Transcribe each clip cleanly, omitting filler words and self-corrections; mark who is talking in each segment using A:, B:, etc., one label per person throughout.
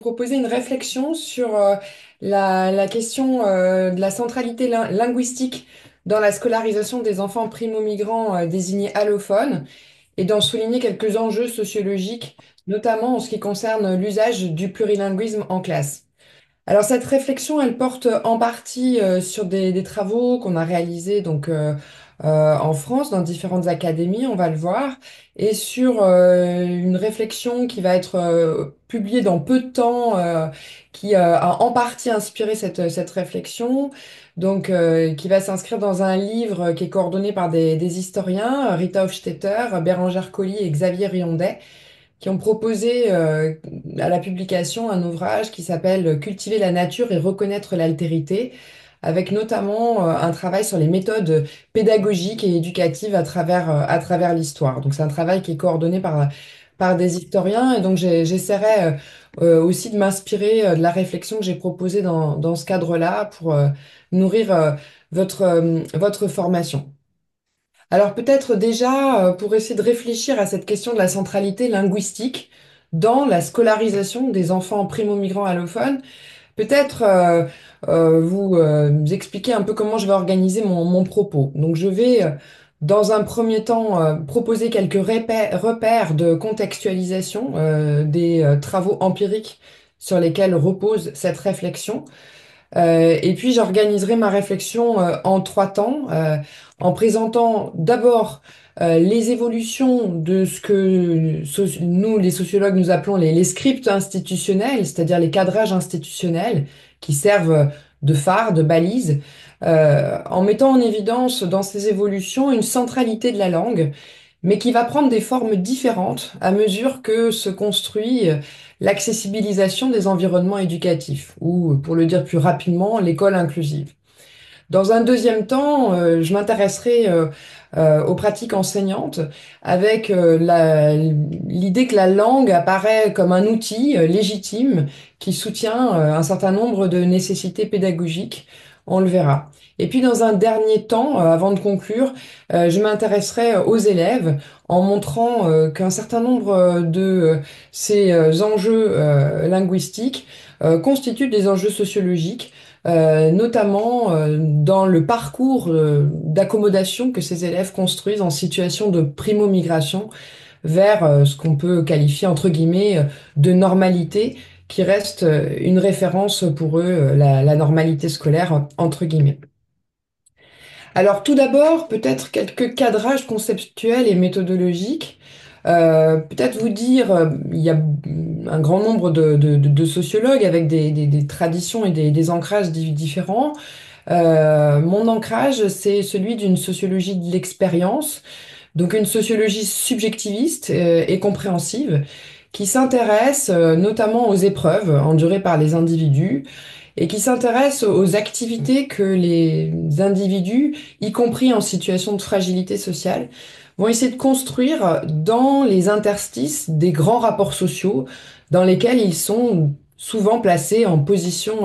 A: Proposer une réflexion sur la question de la centralité linguistique dans la scolarisation des enfants primo-migrants désignés allophones et d'en souligner quelques enjeux sociologiques, notamment en ce qui concerne l'usage du plurilinguisme en classe. Alors cette réflexion, elle porte en partie sur des travaux qu'on a réalisés en France dans différentes académies, on va le voir, et sur une réflexion qui va être publiée dans peu de temps, qui a en partie inspiré cette réflexion, qui va s'inscrire dans un livre qui est coordonné par des historiens, Rita Hofstetter, Bérengère Colli et Xavier Riondet qui ont proposé à la publication un ouvrage qui s'appelle Cultiver la nature et reconnaître l'altérité, avec notamment un travail sur les méthodes pédagogiques et éducatives à travers l'histoire. Donc c'est un travail qui est coordonné par des historiens et donc j'essaierai aussi de m'inspirer de la réflexion que j'ai proposée dans ce cadre-là pour nourrir votre formation. Alors peut-être déjà, pour essayer de réfléchir à cette question de la centralité linguistique dans la scolarisation des enfants primo-migrants allophones, peut-être vous expliquer un peu comment je vais organiser mon propos. Donc je vais, dans un premier temps, proposer quelques repères de contextualisation des travaux empiriques sur lesquels repose cette réflexion. Et puis j'organiserai ma réflexion en trois temps, en présentant d'abord les évolutions de ce que nous, les sociologues, nous appelons les scripts institutionnels, c'est-à-dire les cadrages institutionnels qui servent de phare, de balise, en mettant en évidence dans ces évolutions une centralité de la langue mais qui va prendre des formes différentes à mesure que se construit l'accessibilisation des environnements éducatifs, ou pour le dire plus rapidement, l'école inclusive. Dans un deuxième temps, je m'intéresserai aux pratiques enseignantes avec l'idée que la langue apparaît comme un outil légitime qui soutient un certain nombre de nécessités pédagogiques. On le verra. Et puis dans un dernier temps, avant de conclure, je m'intéresserai aux élèves en montrant qu'un certain nombre ces enjeux linguistiques constituent des enjeux sociologiques notamment dans le parcours d'accommodation que ces élèves construisent en situation de primo-migration vers ce qu'on peut qualifier entre guillemets de normalité, qui reste une référence pour eux, la normalité scolaire entre guillemets. Alors tout d'abord, peut-être quelques cadrages conceptuels et méthodologiques. Peut-être vous dire, il y a un grand nombre de sociologues avec des traditions et des ancrages différents. Mon ancrage, c'est celui d'une sociologie de l'expérience, donc une sociologie subjectiviste et compréhensive, qui s'intéresse notamment aux épreuves endurées par les individus et qui s'intéresse aux activités que les individus, y compris en situation de fragilité sociale, vont essayer de construire dans les interstices des grands rapports sociaux dans lesquels ils sont souvent placés en position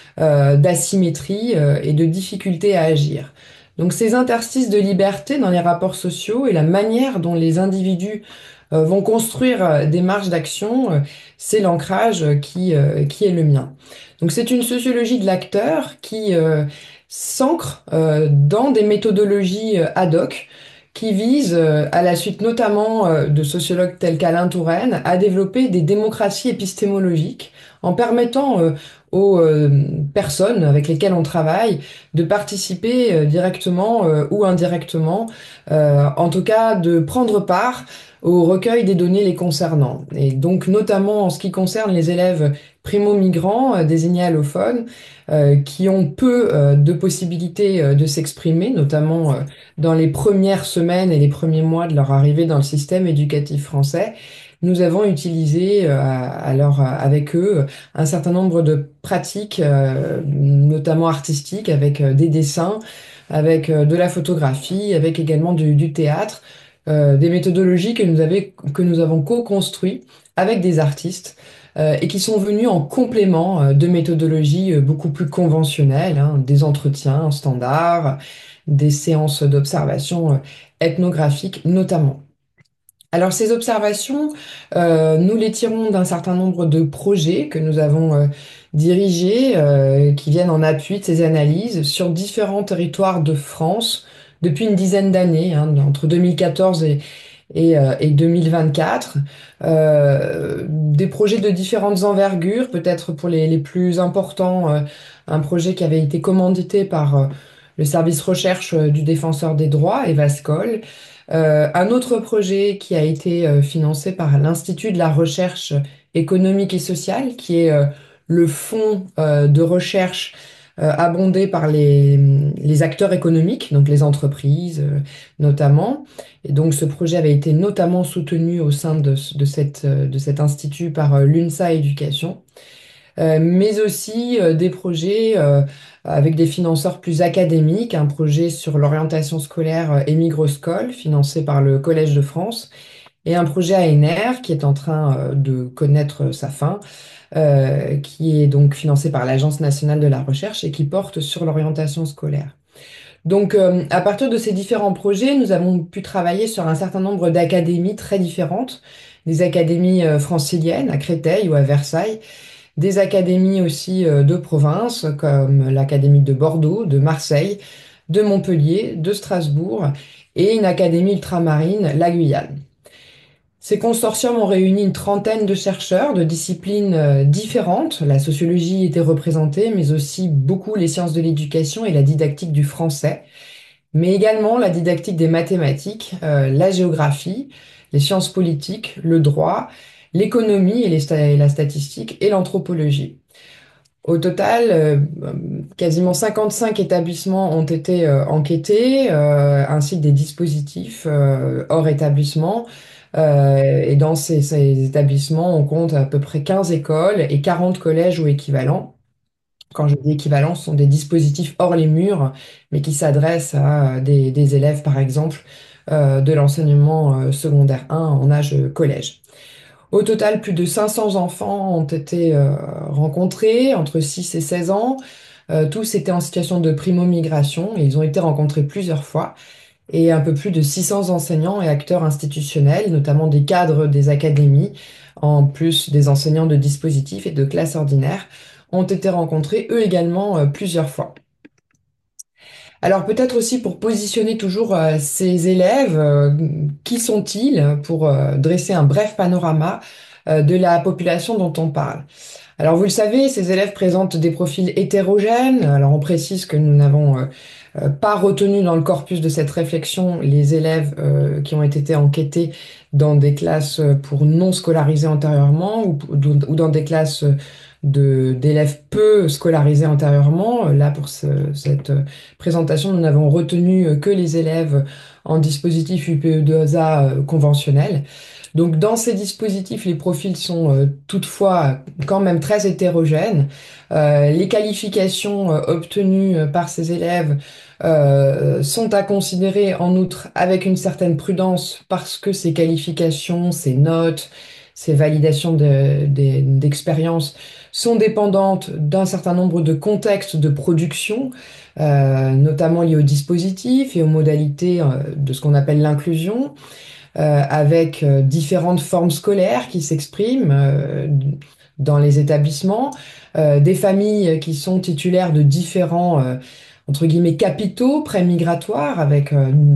A: d'asymétrie et de difficulté à agir. Donc ces interstices de liberté dans les rapports sociaux et la manière dont les individus vont construire des marges d'action, c'est l'ancrage qui est le mien. Donc c'est une sociologie de l'acteur qui s'ancre dans des méthodologies ad hoc qui visent, à la suite notamment de sociologues tels qu'Alain Touraine, à développer des démocraties épistémologiques en permettant aux personnes avec lesquelles on travaille de participer directement ou indirectement, en tout cas de prendre part au recueil des données les concernant. Et donc notamment en ce qui concerne les élèves primo-migrants désignés allophones, qui ont peu de possibilités de s'exprimer, notamment dans les premières semaines et les premiers mois de leur arrivée dans le système éducatif français. Nous avons utilisé avec eux un certain nombre de pratiques, notamment artistiques, avec des dessins, avec de la photographie, avec également du théâtre, des méthodologies que nous avons co-construit avec des artistes et qui sont venus en complément de méthodologies beaucoup plus conventionnelles, hein, des entretiens standards, des séances d'observation ethnographique notamment. Alors ces observations, nous les tirons d'un certain nombre de projets que nous avons dirigés, qui viennent en appui de ces analyses sur différents territoires de France depuis une dizaine d'années, hein, entre 2014 et 2024. Des projets de différentes envergures, peut-être pour les plus importants, un projet qui avait été commandité par le service recherche du Défenseur des droits, Evascol. Un autre projet qui a été financé par l'Institut de la recherche économique et sociale, qui est le fonds de recherche abondé par les acteurs économiques, donc les entreprises notamment. Et donc ce projet avait été notamment soutenu au sein de cet institut par l'UNSA Éducation, mais aussi des projets avec des financeurs plus académiques, un projet sur l'orientation scolaire Emigroscol, financé par le Collège de France, et un projet ANR qui est en train de connaître sa fin, qui est donc financé par l'Agence nationale de la recherche et qui porte sur l'orientation scolaire. Donc, à partir de ces différents projets, nous avons pu travailler sur un certain nombre d'académies très différentes, des académies franciliennes à Créteil ou à Versailles, des académies aussi de province, comme l'Académie de Bordeaux, de Marseille, de Montpellier, de Strasbourg, et une académie ultramarine, la Guyane. Ces consortiums ont réuni une trentaine de chercheurs de disciplines différentes. La sociologie était représentée, mais aussi beaucoup les sciences de l'éducation et la didactique du français, mais également la didactique des mathématiques, la géographie, les sciences politiques, le droit, l'économie et la statistique et l'anthropologie. Au total, quasiment 55 établissements ont été enquêtés, ainsi que des dispositifs hors établissement. Et dans ces établissements, on compte à peu près 15 écoles et 40 collèges ou équivalents. Quand je dis équivalents, ce sont des dispositifs hors les murs, mais qui s'adressent à des élèves, par exemple, de l'enseignement secondaire 1 en âge collège. Au total, plus de 500 enfants ont été rencontrés entre 6 et 16 ans. Tous étaient en situation de primo-migration et ils ont été rencontrés plusieurs fois. Et un peu plus de 600 enseignants et acteurs institutionnels, notamment des cadres des académies, en plus des enseignants de dispositifs et de classes ordinaires, ont été rencontrés eux également plusieurs fois. Alors peut-être aussi pour positionner toujours ces élèves, qui sont-ils pour dresser un bref panorama de la population dont on parle. Alors vous le savez, ces élèves présentent des profils hétérogènes. Alors on précise que nous n'avons pas retenu dans le corpus de cette réflexion les élèves qui ont été enquêtés dans des classes pour non scolarisés antérieurement ou dans des classes d'élèves peu scolarisés antérieurement. Là, pour cette présentation, nous n'avons retenu que les élèves en dispositif UPE2A conventionnel. Donc, dans ces dispositifs, les profils sont toutefois quand même très hétérogènes. Les qualifications obtenues par ces élèves sont à considérer en outre avec une certaine prudence parce que ces qualifications, ces notes, ces validations d'expérience sont dépendantes d'un certain nombre de contextes de production, notamment liés aux dispositifs et aux modalités de ce qu'on appelle l'inclusion, avec différentes formes scolaires qui s'expriment dans les établissements, des familles qui sont titulaires de différents, entre guillemets, capitaux pré-migratoires avec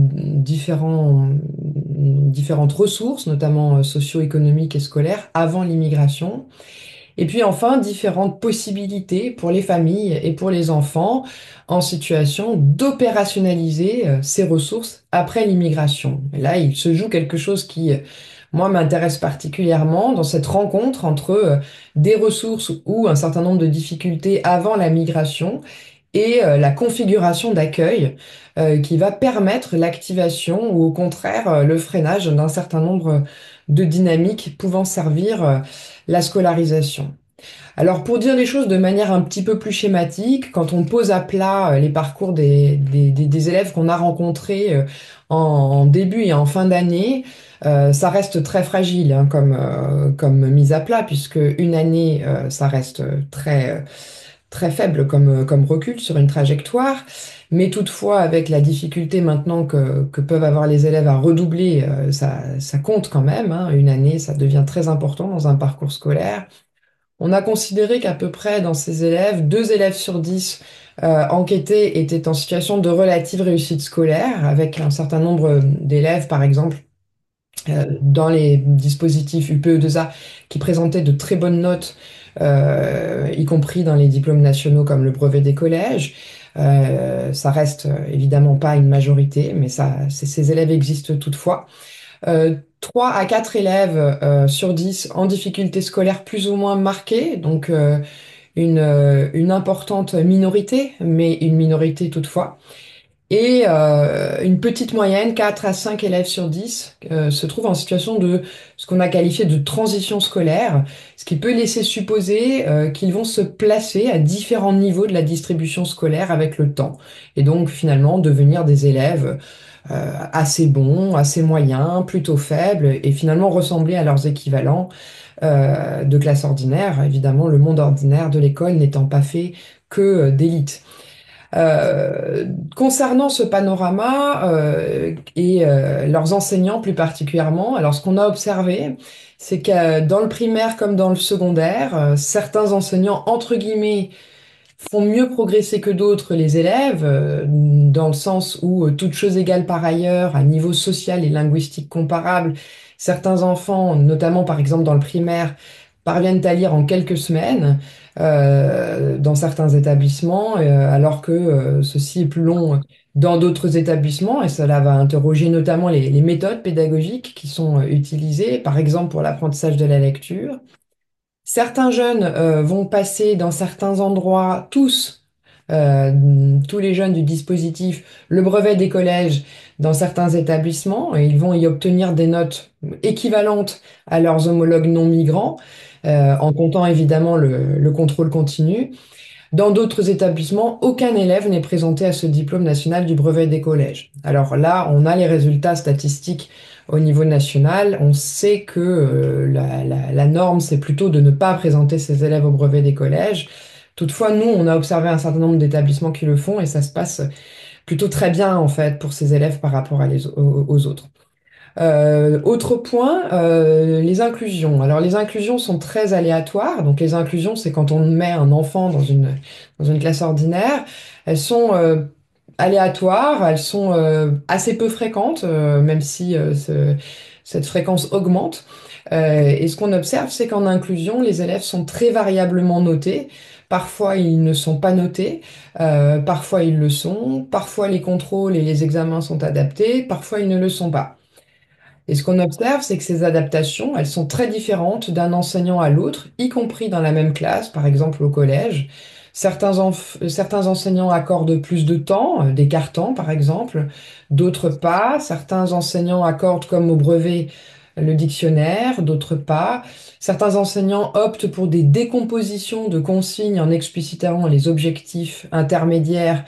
A: différentes ressources, notamment socio-économiques et scolaires, avant l'immigration. Et puis enfin, différentes possibilités pour les familles et pour les enfants en situation d'opérationnaliser ces ressources après l'immigration. Et là, il se joue quelque chose qui, moi, m'intéresse particulièrement dans cette rencontre entre des ressources ou un certain nombre de difficultés avant la migration et la configuration d'accueil qui va permettre l'activation ou au contraire le freinage d'un certain nombre de dynamiques pouvant servir la scolarisation. Alors pour dire les choses de manière un petit peu plus schématique, quand on pose à plat les parcours des élèves qu'on a rencontrés en début et en fin d'année, ça reste très fragile comme mise à plat, puisque une année, ça reste très très faible comme recul sur une trajectoire. Mais toutefois, avec la difficulté maintenant que peuvent avoir les élèves à redoubler, ça compte quand même, hein. Une année, ça devient très important dans un parcours scolaire. On a considéré qu'à peu près dans ces élèves, 2 élèves sur 10 enquêtés étaient en situation de relative réussite scolaire, avec un certain nombre d'élèves, par exemple, dans les dispositifs UPE2A qui présentaient de très bonnes notes, y compris dans les diplômes nationaux comme le brevet des collèges. Ça reste évidemment pas une majorité, mais ces élèves existent toutefois. 3 à 4 élèves sur 10 en difficulté scolaire plus ou moins marquée, donc une importante minorité, mais une minorité toutefois. Et une petite moyenne, 4 à 5 élèves sur 10, se trouvent en situation de ce qu'on a qualifié de transition scolaire, ce qui peut laisser supposer qu'ils vont se placer à différents niveaux de la distribution scolaire avec le temps, et donc finalement devenir des élèves assez bons, assez moyens, plutôt faibles, et finalement ressembler à leurs équivalents de classe ordinaire, évidemment le monde ordinaire de l'école n'étant pas fait que d'élite. Euh, Concernant ce panorama et leurs enseignants plus particulièrement, alors ce qu'on a observé, c'est que dans le primaire comme dans le secondaire, certains enseignants, entre guillemets, font mieux progresser que d'autres les élèves, dans le sens où, toutes choses égales par ailleurs, à niveau social et linguistique comparable, certains enfants, notamment par exemple dans le primaire, parviennent à lire en quelques semaines dans certains établissements, alors que ceci est plus long dans d'autres établissements, et cela va interroger notamment les méthodes pédagogiques qui sont utilisées, par exemple pour l'apprentissage de la lecture. Certains jeunes vont passer dans certains endroits, tous les jeunes du dispositif, le brevet des collèges dans certains établissements, et ils vont y obtenir des notes équivalentes à leurs homologues non migrants, en comptant évidemment le contrôle continu. Dans d'autres établissements, aucun élève n'est présenté à ce diplôme national du brevet des collèges. Alors là, on a les résultats statistiques au niveau national. On sait que la norme, c'est plutôt de ne pas présenter ses élèves au brevet des collèges. Toutefois, nous, on a observé un certain nombre d'établissements qui le font, et ça se passe plutôt très bien en fait pour ces élèves par rapport aux autres. Autre point, les inclusions. Alors les inclusions sont très aléatoires. Donc les inclusions, c'est quand on met un enfant dans une classe ordinaire. Elles sont aléatoires, elles sont assez peu fréquentes, même si cette fréquence augmente. Et ce qu'on observe, c'est qu'en inclusion, les élèves sont très variablement notés. Parfois, ils ne sont pas notés, parfois ils le sont, parfois les contrôles et les examens sont adaptés, parfois ils ne le sont pas. Et ce qu'on observe, c'est que ces adaptations, elles sont très différentes d'un enseignant à l'autre, y compris dans la même classe, par exemple au collège. Certains enseignants accordent plus de temps, des quarts-temps par exemple, d'autres pas. Certains enseignants accordent comme au brevet le dictionnaire, d'autres pas. Certains enseignants optent pour des décompositions de consignes en explicitant les objectifs intermédiaires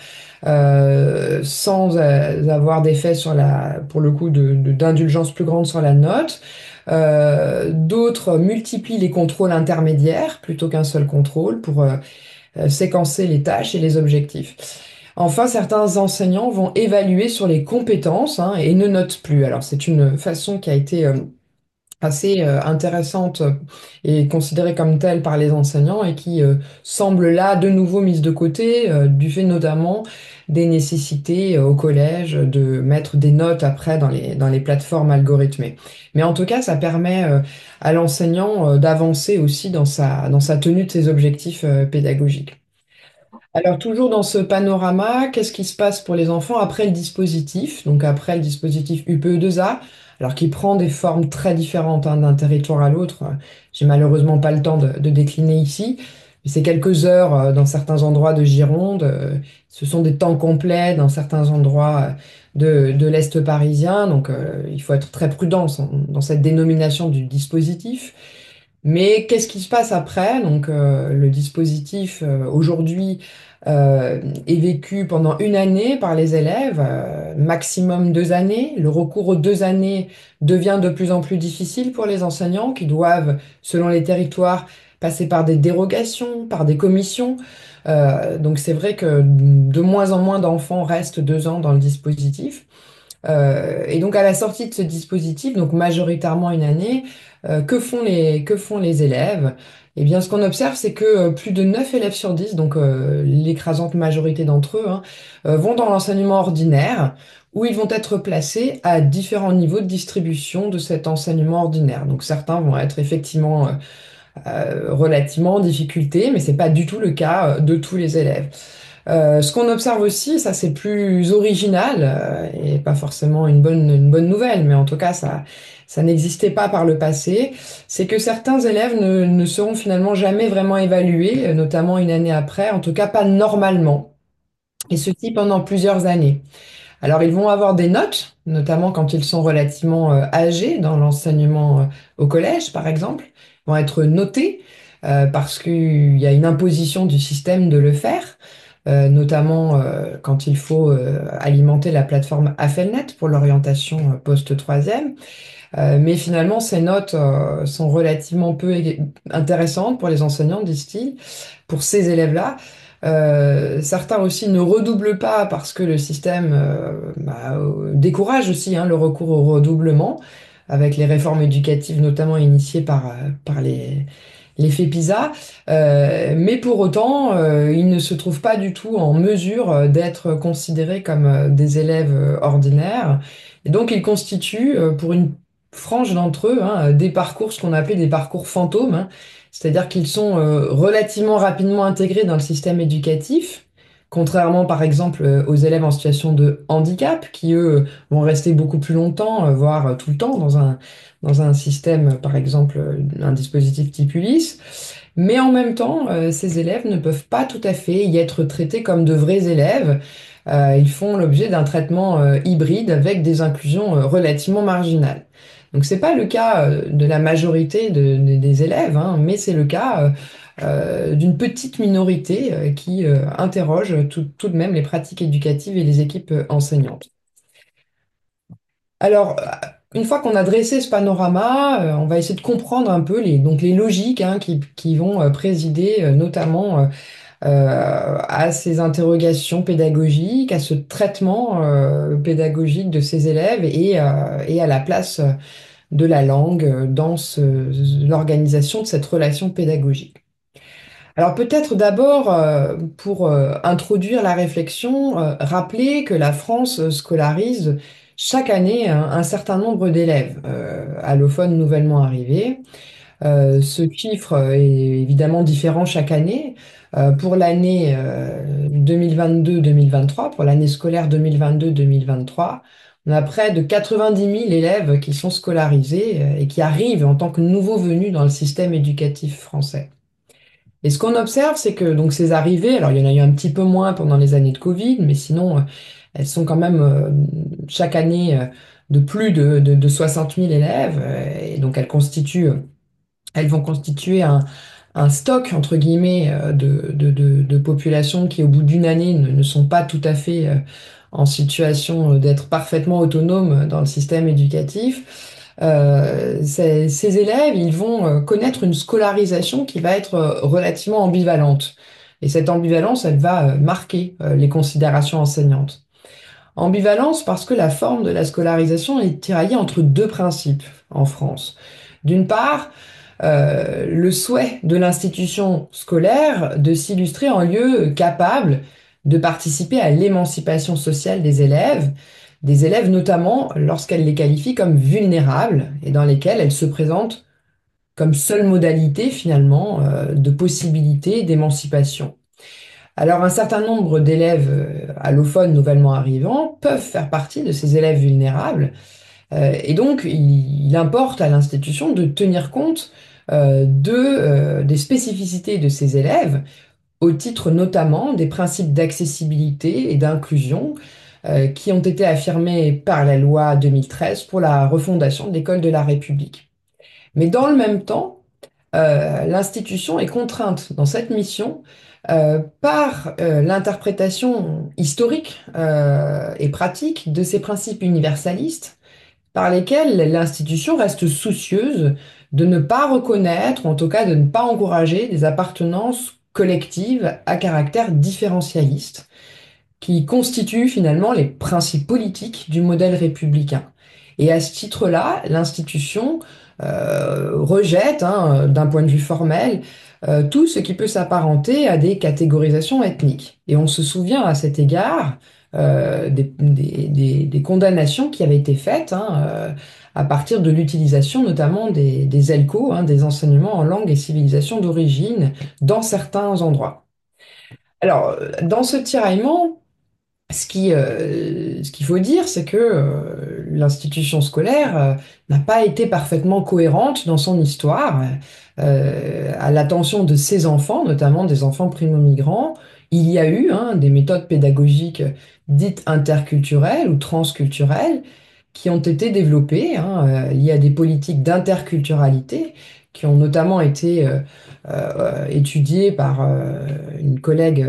A: sans avoir d'effet sur pour le coup, d'indulgence plus grande sur la note. D'autres multiplient les contrôles intermédiaires plutôt qu'un seul contrôle pour séquencer les tâches et les objectifs. Enfin, certains enseignants vont évaluer sur les compétences, hein, et ne notent plus. Alors, c'est une façon qui a été assez intéressante et considérée comme telle par les enseignants, et qui semble là de nouveau mise de côté, du fait notamment des nécessités au collège de mettre des notes après dans les plateformes algorithmées. Mais en tout cas, ça permet à l'enseignant d'avancer aussi dans sa tenue de ses objectifs pédagogiques. Alors, toujours dans ce panorama, qu'est-ce qui se passe pour les enfants après le dispositif? Donc, après le dispositif UPE2A, alors qui prend des formes très différentes, hein, d'un territoire à l'autre. J'ai malheureusement pas le temps de décliner ici. Mais c'est quelques heures dans certains endroits de Gironde. Ce sont des temps complets dans certains endroits de l'Est parisien. Donc, il faut être très prudent dans cette dénomination du dispositif. Mais qu'est-ce qui se passe après? Donc, le dispositif aujourd'hui est vécu pendant une année par les élèves, maximum 2 années. Le recours aux 2 années devient de plus en plus difficile pour les enseignants qui doivent, selon les territoires, passer par des dérogations, par des commissions. Donc c'est vrai que de moins en moins d'enfants restent 2 ans dans le dispositif. Et donc à la sortie de ce dispositif, donc majoritairement une année, que font les élèves? Eh bien, ce qu'on observe, c'est que plus de 9 élèves sur 10, donc l'écrasante majorité d'entre eux, hein, vont dans l'enseignement ordinaire, où ils vont être placés à différents niveaux de distribution de cet enseignement ordinaire. Donc certains vont être effectivement relativement en difficulté, mais c'est pas du tout le cas de tous les élèves. Ce qu'on observe aussi, ça c'est plus original et pas forcément une bonne nouvelle, mais en tout cas ça n'existait pas par le passé, c'est que certains élèves ne seront finalement jamais vraiment évalués, notamment une année après, en tout cas pas normalement, et ceci pendant plusieurs années. Alors, ils vont avoir des notes, notamment quand ils sont relativement âgés dans l'enseignement au collège, par exemple, vont être notés parce qu'il y a une imposition du système de le faire, notamment quand il faut alimenter la plateforme Affelnet pour l'orientation post-troisième. Mais finalement, ces notes sont relativement peu intéressantes pour les enseignants, disent-ils, pour ces élèves-là. Certains aussi ne redoublent pas parce que le système décourage aussi hein, le recours au redoublement, avec les réformes éducatives notamment initiées par l'effet PISA. Mais pour autant, ils ne se trouvent pas du tout en mesure d'être considérés comme des élèves ordinaires. Et donc, ils constituent, pour une frange d'entre eux, hein, des parcours, ce qu'on appelait des parcours fantômes, hein. C'est-à-dire qu'ils sont relativement rapidement intégrés dans le système éducatif, contrairement par exemple aux élèves en situation de handicap, qui eux vont rester beaucoup plus longtemps, voire tout le temps dans un système, par exemple, un dispositif type Ulysse. Mais en même temps, ces élèves ne peuvent pas tout à fait y être traités comme de vrais élèves. Ils font l'objet d'un traitement hybride avec des inclusions relativement marginales. Donc c'est pas le cas de la majorité des élèves, hein, mais c'est le cas d'une petite minorité qui interroge tout de même les pratiques éducatives et les équipes enseignantes. Alors, une fois qu'on a dressé ce panorama, on va essayer de comprendre un peu donc les logiques hein, qui vont présider notamment à ces interrogations pédagogiques, à ce traitement pédagogique de ces élèves et à la place de la langue dans l'organisation de cette relation pédagogique. Alors peut-être d'abord, pour introduire la réflexion, rappeler que la France scolarise chaque année un certain nombre d'élèves allophones nouvellement arrivés. Ce chiffre est évidemment différent chaque année. Pour l'année 2022-2023, pour l'année scolaire 2022-2023, on a près de 90 000 élèves qui sont scolarisés et qui arrivent en tant que nouveaux venus dans le système éducatif français. Et ce qu'on observe, c'est que donc ces arrivées, alors il y en a eu un petit peu moins pendant les années de Covid, mais sinon elles sont quand même chaque année de plus de 60 000 élèves, et donc elles vont constituer un stock, entre guillemets, de populations qui, au bout d'une année, ne sont pas tout à fait en situation d'être parfaitement autonomes dans le système éducatif. Ces élèves, ils vont connaître une scolarisation qui va être relativement ambivalente. Et cette ambivalence, elle va marquer les considérations enseignantes. Ambivalence parce que la forme de la scolarisation est tiraillée entre deux principes en France. D'une part, le souhait de l'institution scolaire de s'illustrer en lieu capable de participer à l'émancipation sociale des élèves notamment lorsqu'elle les qualifie comme vulnérables et dans lesquels elle se présente comme seule modalité finalement de possibilité d'émancipation. Alors un certain nombre d'élèves allophones nouvellement arrivants peuvent faire partie de ces élèves vulnérables et donc, il importe à l'institution de tenir compte des spécificités de ses élèves, au titre notamment des principes d'accessibilité et d'inclusion qui ont été affirmés par la loi 2013 pour la refondation de l'école de la République. Mais dans le même temps, l'institution est contrainte dans cette mission par l'interprétation historique et pratique de ces principes universalistes par lesquels l'institution reste soucieuse de ne pas reconnaître, ou en tout cas de ne pas encourager des appartenances collectives à caractère différentialiste, qui constituent finalement les principes politiques du modèle républicain. Et à ce titre-là, l'institution rejette, hein, d'un point de vue formel, tout ce qui peut s'apparenter à des catégorisations ethniques. Et on se souvient à cet égard des condamnations qui avaient été faites, hein, à partir de l'utilisation notamment des ELCO, hein, des enseignements en langue et civilisation d'origine, dans certains endroits. Alors, dans ce tiraillement, ce qu'il faut dire, c'est que l'institution scolaire n'a pas été parfaitement cohérente dans son histoire. À l'attention de ses enfants, notamment des enfants primo-migrants, il y a eu, hein, des méthodes pédagogiques dites interculturelles ou transculturelles qui ont été développées, hein, liées à des politiques d'interculturalité qui ont notamment été étudiées par une collègue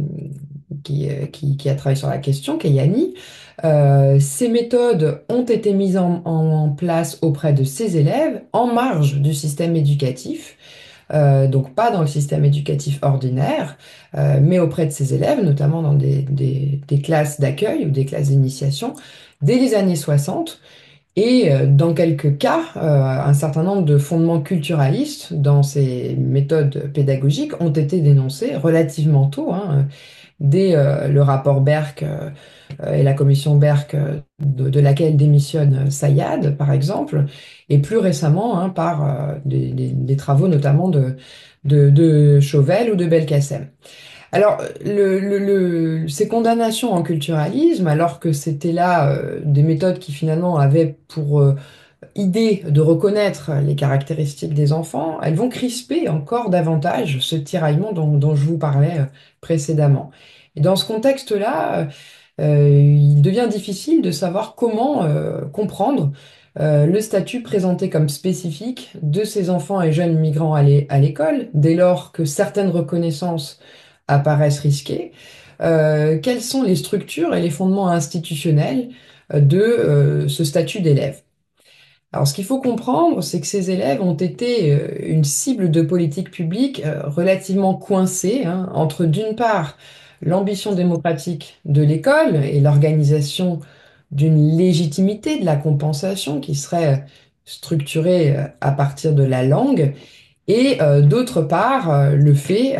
A: qui a travaillé sur la question, Kayani. Ces méthodes ont été mises en place auprès de ces élèves en marge du système éducatif, donc pas dans le système éducatif ordinaire, mais auprès de ces élèves, notamment dans des classes d'accueil ou des classes d'initiation, dès les années 60. Et dans quelques cas, un certain nombre de fondements culturalistes dans ces méthodes pédagogiques ont été dénoncés relativement tôt, hein, dès le rapport Berck et la commission Berck, de laquelle démissionne Sayad, par exemple, et plus récemment, hein, par des travaux notamment de Chauvel ou de Belkacem. Alors, ces condamnations en culturalisme, alors que c'était là des méthodes qui finalement avaient pour idée de reconnaître les caractéristiques des enfants, elles vont crisper encore davantage ce tiraillement dont je vous parlais précédemment. Et dans ce contexte-là, il devient difficile de savoir comment comprendre le statut présenté comme spécifique de ces enfants et jeunes migrants à l'école, dès lors que certaines reconnaissances apparaissent risquées. Quelles sont les structures et les fondements institutionnels de ce statut d'élève? Alors, ce qu'il faut comprendre, c'est que ces élèves ont été une cible de politique publique relativement coincée, hein, entre d'une part l'ambition démocratique de l'école et l'organisation d'une légitimité de la compensation qui serait structurée à partir de la langue, et d'autre part le fait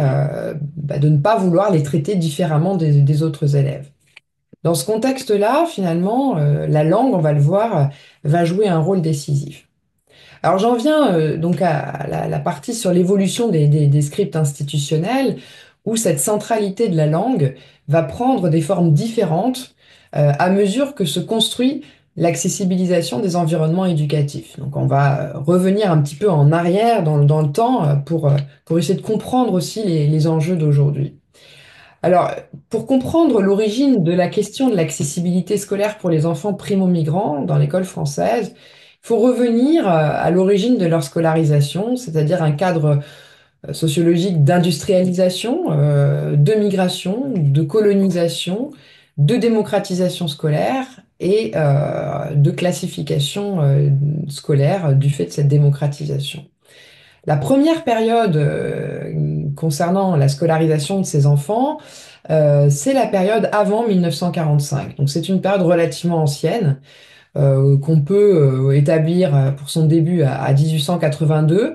A: de ne pas vouloir les traiter différemment des autres élèves. Dans ce contexte-là, finalement, la langue, on va le voir, va jouer un rôle décisif. Alors j'en viens donc à la partie sur l'évolution des scripts institutionnels, où cette centralité de la langue va prendre des formes différentes à mesure que se construit l'accessibilisation des environnements éducatifs. Donc on va revenir un petit peu en arrière dans le temps pour essayer de comprendre aussi les enjeux d'aujourd'hui. Alors, pour comprendre l'origine de la question de l'accessibilité scolaire pour les enfants primo-migrants dans l'école française, il faut revenir à l'origine de leur scolarisation, c'est-à-dire un cadre sociologique d'industrialisation, de migration, de colonisation, de démocratisation scolaire et de classification scolaire du fait de cette démocratisation. La première période concernant la scolarisation de ces enfants, c'est la période avant 1945. Donc c'est une période relativement ancienne qu'on peut établir pour son début à 1882,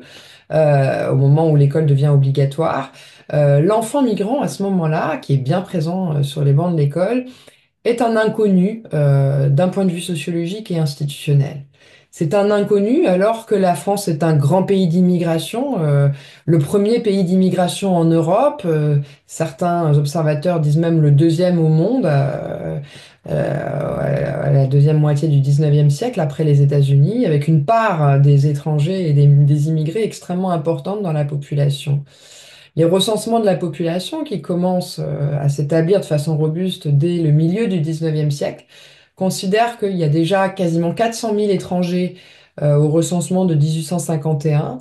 A: au moment où l'école devient obligatoire. L'enfant migrant à ce moment-là, qui est bien présent sur les bancs de l'école, est un inconnu d'un point de vue sociologique et institutionnel. C'est un inconnu alors que la France est un grand pays d'immigration, le premier pays d'immigration en Europe. Certains observateurs disent même le deuxième au monde, à la deuxième moitié du 19e siècle, après les États-Unis, avec une part des étrangers et des immigrés extrêmement importante dans la population. Les recensements de la population, qui commencent à s'établir de façon robuste dès le milieu du 19e siècle, considèrent qu'il y a déjà quasiment 400 000 étrangers au recensement de 1851,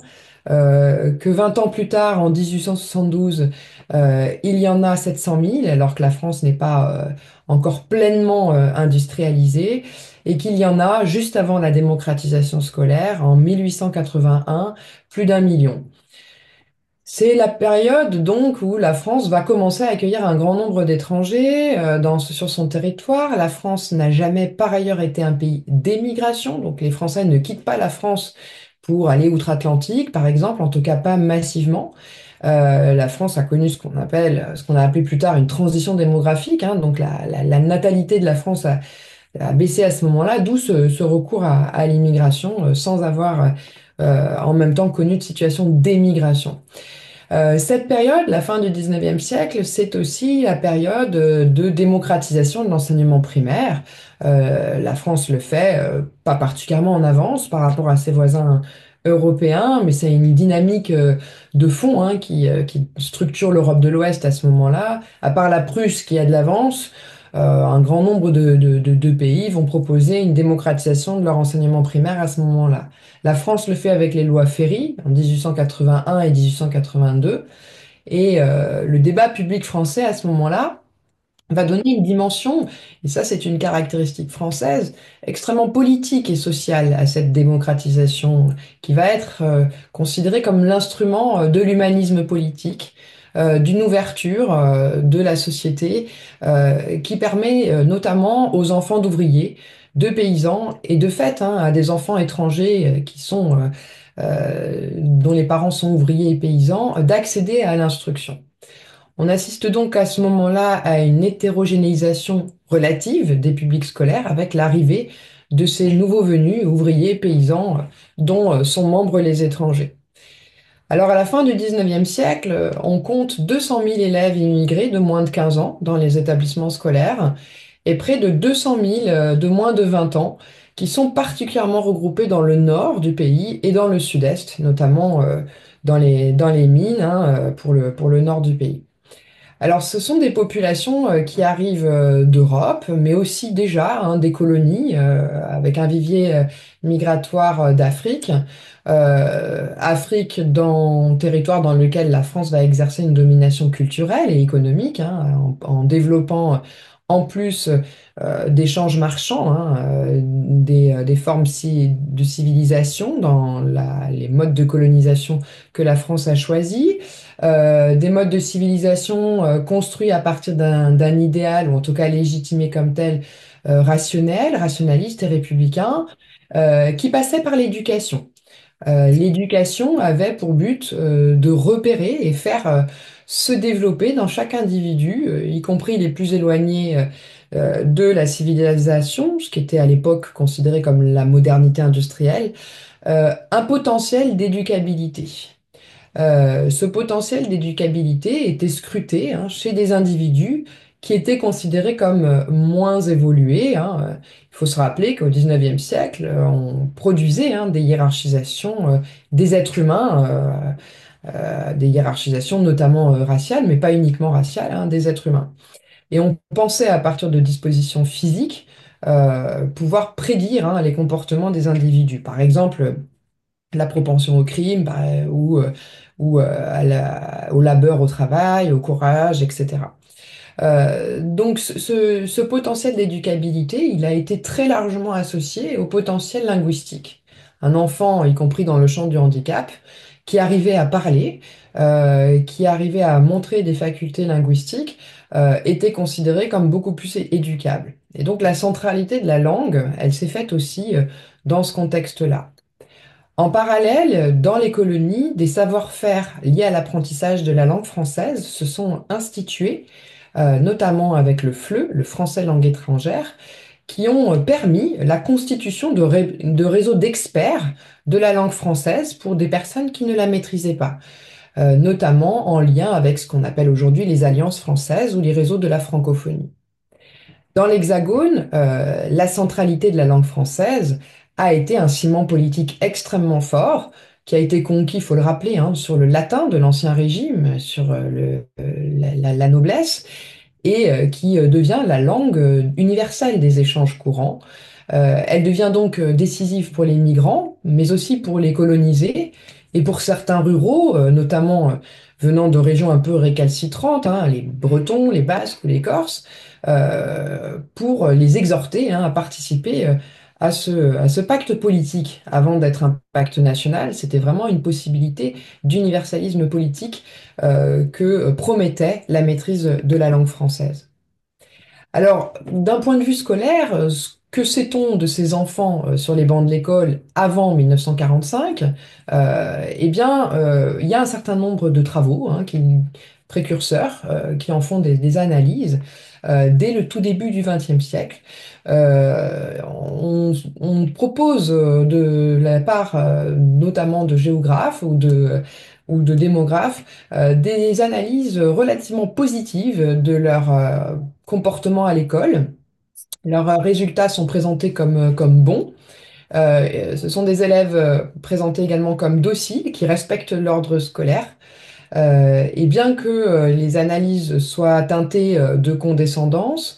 A: que 20 ans plus tard, en 1872, il y en a 700 000, alors que la France n'est pas encore pleinement industrialisée, et qu'il y en a, juste avant la démocratisation scolaire, en 1881, plus d'un million. C'est la période donc où la France va commencer à accueillir un grand nombre d'étrangers sur son territoire. La France n'a jamais par ailleurs été un pays d'émigration, donc les Français ne quittent pas la France pour aller outre-Atlantique, par exemple, en tout cas pas massivement. La France a connu ce qu'on a appelé plus tard une transition démographique, hein, donc la natalité de la France a baissé à ce moment-là, d'où ce recours à l'immigration sans avoir en même temps connu de situation d'émigration. Cette période, la fin du 19e siècle, c'est aussi la période de démocratisation de l'enseignement primaire. La France le fait pas particulièrement en avance par rapport à ses voisins européens, mais c'est une dynamique de fond hein, qui structure l'Europe de l'Ouest à ce moment-là. À part la Prusse qui a de l'avance, un grand nombre de pays vont proposer une démocratisation de leur enseignement primaire à ce moment-là. La France le fait avec les lois Ferry en 1881 et 1882. Et le débat public français à ce moment-là va donner une dimension, et ça c'est une caractéristique française, extrêmement politique et sociale à cette démocratisation qui va être considérée comme l'instrument de l'humanisme politique, d'une ouverture de la société qui permet notamment aux enfants d'ouvriers, de paysans et de fait hein, à des enfants étrangers dont les parents sont ouvriers et paysans, d'accéder à l'instruction. On assiste donc à ce moment-là à une hétérogénéisation relative des publics scolaires avec l'arrivée de ces nouveaux venus, ouvriers, paysans, dont sont membres les étrangers. Alors à la fin du 19e siècle, on compte 200 000 élèves immigrés de moins de 15 ans dans les établissements scolaires et près de 200 000 de moins de 20 ans qui sont particulièrement regroupés dans le nord du pays et dans le sud-est, notamment dans les mines hein, pour le nord du pays. Alors, ce sont des populations qui arrivent d'Europe, mais aussi déjà hein, des colonies avec un vivier migratoire d'Afrique. Afrique, territoire dans lequel la France va exercer une domination culturelle et économique, hein, en développant en plus d'échanges marchands, hein, des formes de civilisation dans les modes de colonisation que la France a choisis des modes de civilisation construits à partir d'un idéal, ou en tout cas légitimé comme tel, rationnel, rationaliste et républicain, qui passait par l'éducation. L'éducation avait pour but de repérer et faire se développer dans chaque individu, y compris les plus éloignés de la civilisation, ce qui était à l'époque considéré comme la modernité industrielle, un potentiel d'éducabilité. Ce potentiel d'éducabilité était scruté hein, chez des individus qui étaient considérés comme moins évolués. Hein. Il faut se rappeler qu'au XIXe siècle, on produisait hein, des hiérarchisations des êtres humains, des hiérarchisations notamment raciales, mais pas uniquement raciales, hein, des êtres humains. Et on pensait à partir de dispositions physiques pouvoir prédire hein, les comportements des individus. Par exemple, la propension au crime ou au labeur au travail, au courage, etc. Donc ce potentiel d'éducabilité, il a été très largement associé au potentiel linguistique. Un enfant, y compris dans le champ du handicap, qui arrivait à parler, qui arrivait à montrer des facultés linguistiques, était considéré comme beaucoup plus éducable. Et donc la centralité de la langue, elle s'est faite aussi dans ce contexte-là. En parallèle, dans les colonies, des savoir-faire liés à l'apprentissage de la langue française se sont institués, notamment avec le FLE, le français langue étrangère, qui ont permis la constitution de réseaux d'experts de la langue française pour des personnes qui ne la maîtrisaient pas, notamment en lien avec ce qu'on appelle aujourd'hui les alliances françaises ou les réseaux de la francophonie. Dans l'Hexagone, la centralité de la langue française a été un ciment politique extrêmement fort, qui a été conquis, il faut le rappeler, hein, sur le latin de l'Ancien Régime, sur la noblesse, et qui devient la langue universelle des échanges courants. Elle devient donc décisive pour les migrants, mais aussi pour les colonisés et pour certains ruraux, notamment venant de régions un peu récalcitrantes, hein, les Bretons, les Basques ou les Corses, pour les exhorter hein, à participer à ce pacte politique. Avant d'être un pacte national, c'était vraiment une possibilité d'universalisme politique que promettait la maîtrise de la langue française. Alors, d'un point de vue scolaire, que sait-on de ces enfants sur les bancs de l'école avant 1945? Eh bien, il y a un certain nombre de travaux précurseurs qui en font des analyses dès le tout début du XXe siècle. On propose de la part notamment de géographes ou de démographes des analyses relativement positives de leur comportement à l'école. Leurs résultats sont présentés comme bons. Ce sont des élèves présentés également comme dociles, qui respectent l'ordre scolaire. Et bien que les analyses soient teintées de condescendance,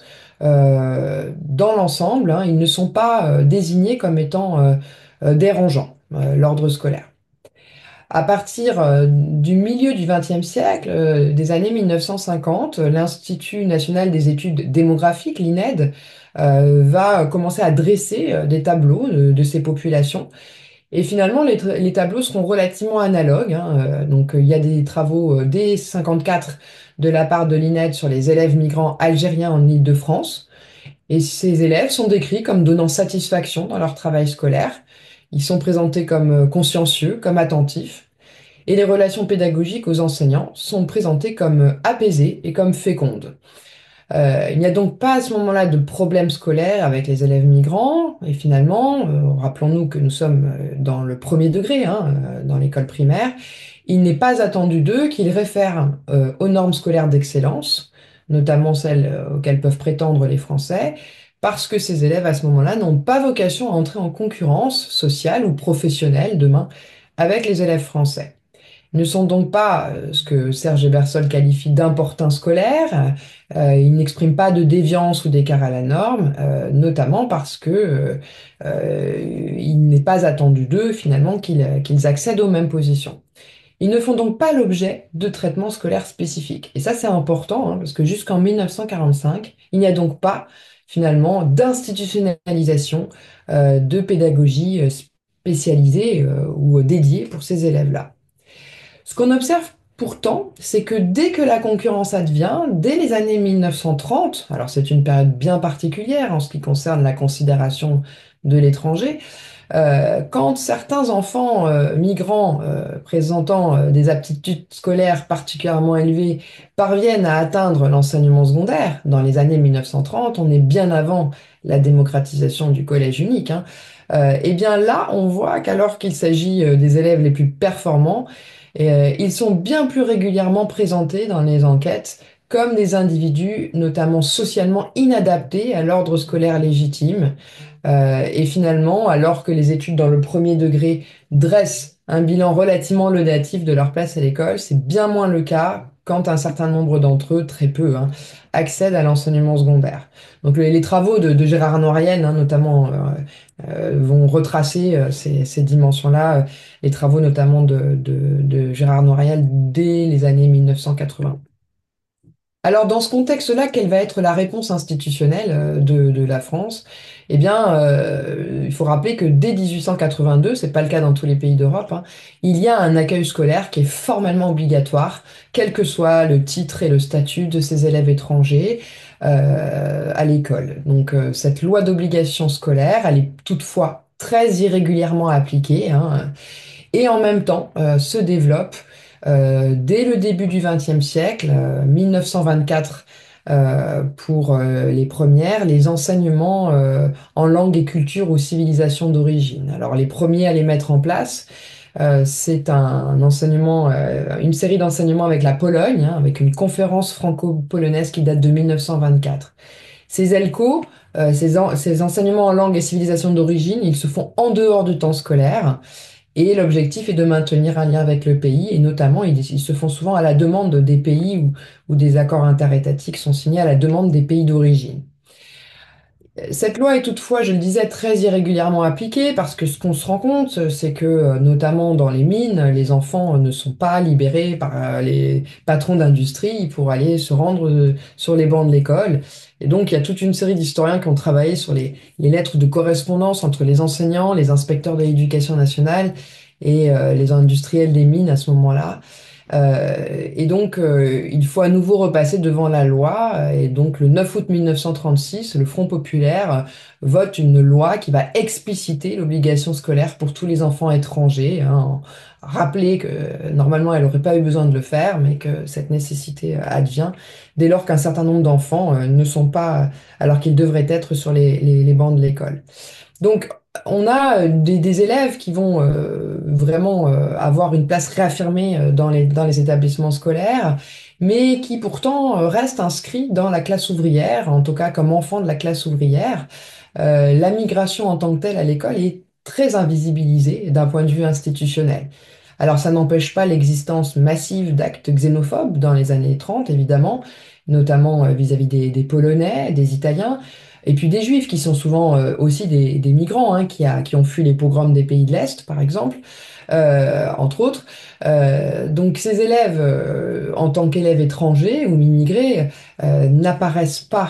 A: dans l'ensemble, hein, ils ne sont pas désignés comme étant dérangeants, l'ordre scolaire. À partir du milieu du XXe siècle, des années 1950, l'Institut national des études démographiques, l'INED, va commencer à dresser des tableaux de ces populations. Et finalement, les tableaux seront relativement analogues, hein. Donc, il y a des travaux dès 54 de la part de l'INED sur les élèves migrants algériens en Île-de-France. Et ces élèves sont décrits comme donnant satisfaction dans leur travail scolaire. Ils sont présentés comme consciencieux, comme attentifs et les relations pédagogiques aux enseignants sont présentées comme apaisées et comme fécondes. Il n'y a donc pas à ce moment-là de problème scolaire avec les élèves migrants, et finalement, rappelons-nous que nous sommes dans le premier degré, hein, dans l'école primaire, il n'est pas attendu d'eux qu'ils réfèrent aux normes scolaires d'excellence, notamment celles auxquelles peuvent prétendre les Français, parce que ces élèves à ce moment-là n'ont pas vocation à entrer en concurrence sociale ou professionnelle demain avec les élèves français ne sont donc pas ce que Serge Ebersol qualifie d'importun scolaire. Ils n'expriment pas de déviance ou d'écart à la norme, notamment parce que il n'est pas attendu d'eux finalement qu'ils accèdent aux mêmes positions. Ils ne font donc pas l'objet de traitements scolaires spécifiques. Et ça, c'est important, hein, parce que jusqu'en 1945, il n'y a donc pas finalement d'institutionnalisation de pédagogie spécialisée ou dédiée pour ces élèves-là. Ce qu'on observe pourtant, c'est que dès que la concurrence advient, dès les années 1930, alors c'est une période bien particulière en ce qui concerne la considération de l'étranger, quand certains enfants migrants présentant des aptitudes scolaires particulièrement élevées parviennent à atteindre l'enseignement secondaire, dans les années 1930, on est bien avant la démocratisation du collège unique, hein, et bien là, on voit qu'alors qu'il s'agit des élèves les plus performants, ils sont bien plus régulièrement présentés dans les enquêtes comme des individus notamment socialement inadaptés à l'ordre scolaire légitime. Et finalement, alors que les études dans le premier degré dressent un bilan relativement laudatif de leur place à l'école, c'est bien moins le cas quand un certain nombre d'entre eux, très peu, hein, accèdent à l'enseignement secondaire. Donc les travaux de Gérard Noirienne, hein, notamment, vont retracer ces dimensions-là, les travaux notamment de Gérard Noiriel dès les années 1980. Alors, dans ce contexte-là, quelle va être la réponse institutionnelle de la France? Eh bien, il faut rappeler que dès 1882, c'est pas le cas dans tous les pays d'Europe, hein, il y a un accueil scolaire qui est formellement obligatoire, quel que soit le titre et le statut de ces élèves étrangers à l'école. Donc, cette loi d'obligation scolaire, elle est toutefois très irrégulièrement appliquée, hein, et en même temps se développe dès le début du XXe siècle, 1924 pour les premières, les enseignements en langue et culture ou civilisation d'origine. Alors les premiers à les mettre en place, c'est un enseignement, une série d'enseignements avec la Pologne, hein, avec une conférence franco-polonaise qui date de 1924. Ces ELCO, ces enseignements en langue et civilisation d'origine, ils se font en dehors du temps scolaire. Et l'objectif est de maintenir un lien avec le pays, et notamment, ils se font souvent à la demande des pays où des accords interétatiques sont signés à la demande des pays d'origine. Cette loi est toutefois, je le disais, très irrégulièrement appliquée parce que ce qu'on se rend compte, c'est que notamment dans les mines, les enfants ne sont pas libérés par les patrons d'industrie pour aller se rendre sur les bancs de l'école. Et donc, il y a toute une série d'historiens qui ont travaillé sur les lettres de correspondance entre les enseignants, les inspecteurs de l'éducation nationale et les industriels des mines à ce moment-là. Il faut à nouveau repasser devant la loi. Et donc, le 9 août 1936, le Front populaire vote une loi qui va expliciter l'obligation scolaire pour tous les enfants étrangers, hein. Rappeler que normalement, elle n'aurait pas eu besoin de le faire, mais que cette nécessité advient dès lors qu'un certain nombre d'enfants ne sont pas, alors qu'ils devraient être sur les bancs de l'école. Donc, on a des élèves qui vont vraiment avoir une place réaffirmée dans les établissements scolaires, mais qui pourtant restent inscrits dans la classe ouvrière, en tout cas comme enfants de la classe ouvrière. La migration en tant que telle à l'école est très invisibilisée d'un point de vue institutionnel. Alors, ça n'empêche pas l'existence massive d'actes xénophobes dans les années 30, évidemment, notamment vis-à-vis des Polonais, des Italiens, et puis des Juifs qui sont souvent aussi des migrants, hein, qui ont fui les pogroms des pays de l'Est, par exemple, entre autres. Donc ces élèves, en tant qu'élèves étrangers ou immigrés, n'apparaissent pas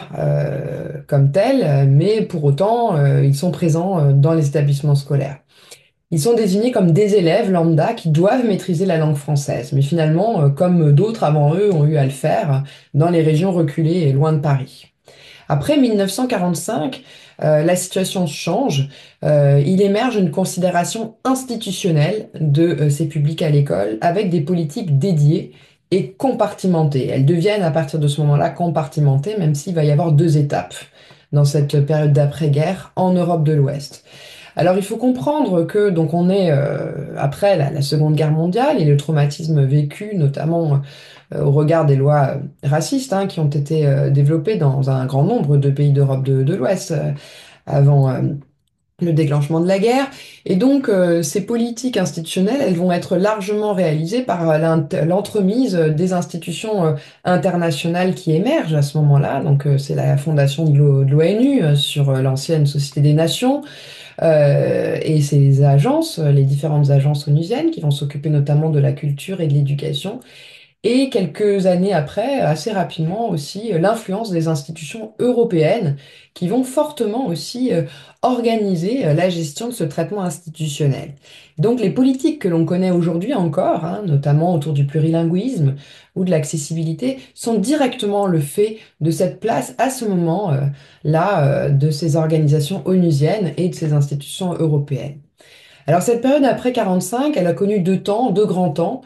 A: comme tels, mais pour autant, ils sont présents dans les établissements scolaires. Ils sont désignés comme des élèves lambda qui doivent maîtriser la langue française, mais finalement, comme d'autres avant eux ont eu à le faire dans les régions reculées et loin de Paris. Après 1945, la situation change. Il émerge une considération institutionnelle de ces publics à l'école avec des politiques dédiées et compartimentées. Elles deviennent à partir de ce moment-là compartimentées, même s'il va y avoir deux étapes dans cette période d'après-guerre en Europe de l'Ouest. Alors il faut comprendre que donc on est après la Seconde Guerre mondiale et le traumatisme vécu notamment au regard des lois racistes, hein, qui ont été développées dans un grand nombre de pays d'Europe de l'Ouest avant le déclenchement de la guerre. Et donc ces politiques institutionnelles, elles vont être largement réalisées par l'entremise des institutions internationales qui émergent à ce moment-là. Donc c'est la fondation de l'ONU sur l'ancienne Société des Nations. Et ces agences, les différentes agences onusiennes qui vont s'occuper notamment de la culture et de l'éducation. Et quelques années après, assez rapidement aussi, l'influence des institutions européennes qui vont fortement aussi organiser la gestion de ce traitement institutionnel. Donc les politiques que l'on connaît aujourd'hui encore, hein, notamment autour du plurilinguisme ou de l'accessibilité, sont directement le fait de cette place à ce moment-là de ces organisations onusiennes et de ces institutions européennes. Alors cette période après 45, elle a connu deux temps, deux grands temps,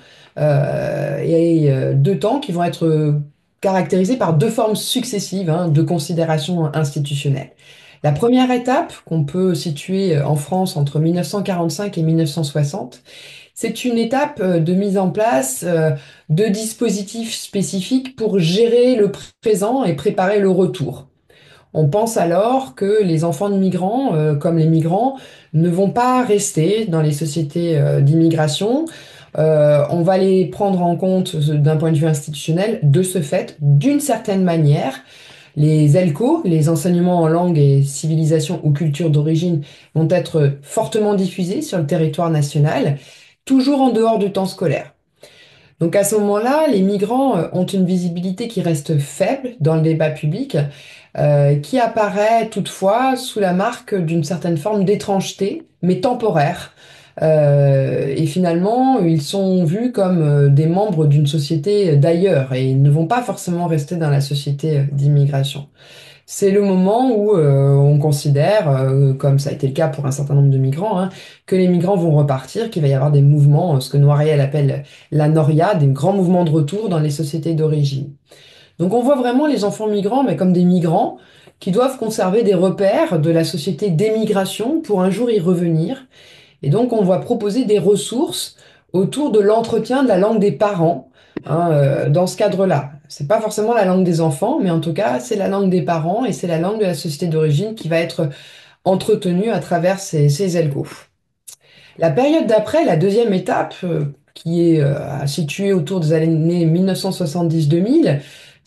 A: deux temps qui vont être caractérisés par deux formes successives, hein, de considération institutionnelle. La première étape, qu'on peut situer en France entre 1945 et 1960, c'est une étape de mise en place de dispositifs spécifiques pour gérer le présent et préparer le retour. On pense alors que les enfants de migrants, comme les migrants, ne vont pas rester dans les sociétés d'immigration. On va les prendre en compte d'un point de vue institutionnel, de ce fait, d'une certaine manière. Les ELCO, les enseignements en langue et civilisation ou culture d'origine, vont être fortement diffusés sur le territoire national, toujours en dehors du temps scolaire. Donc à ce moment-là, les migrants ont une visibilité qui reste faible dans le débat public, qui apparaît toutefois sous la marque d'une certaine forme d'étrangeté, mais temporaire. Et finalement, ils sont vus comme des membres d'une société d'ailleurs et ils ne vont pas forcément rester dans la société d'immigration. C'est le moment où on considère, comme ça a été le cas pour un certain nombre de migrants, hein, que les migrants vont repartir, qu'il va y avoir des mouvements, ce que Noiriel appelle la Noria, des grands mouvements de retour dans les sociétés d'origine. Donc on voit vraiment les enfants migrants, mais comme des migrants qui doivent conserver des repères de la société d'émigration pour un jour y revenir. Et donc, on va proposer des ressources autour de l'entretien de la langue des parents, hein, dans ce cadre-là. C'est pas forcément la langue des enfants, mais en tout cas, c'est la langue des parents et c'est la langue de la société d'origine qui va être entretenue à travers ces ELGO. La période d'après, la deuxième étape, qui est située autour des années 1970-2000,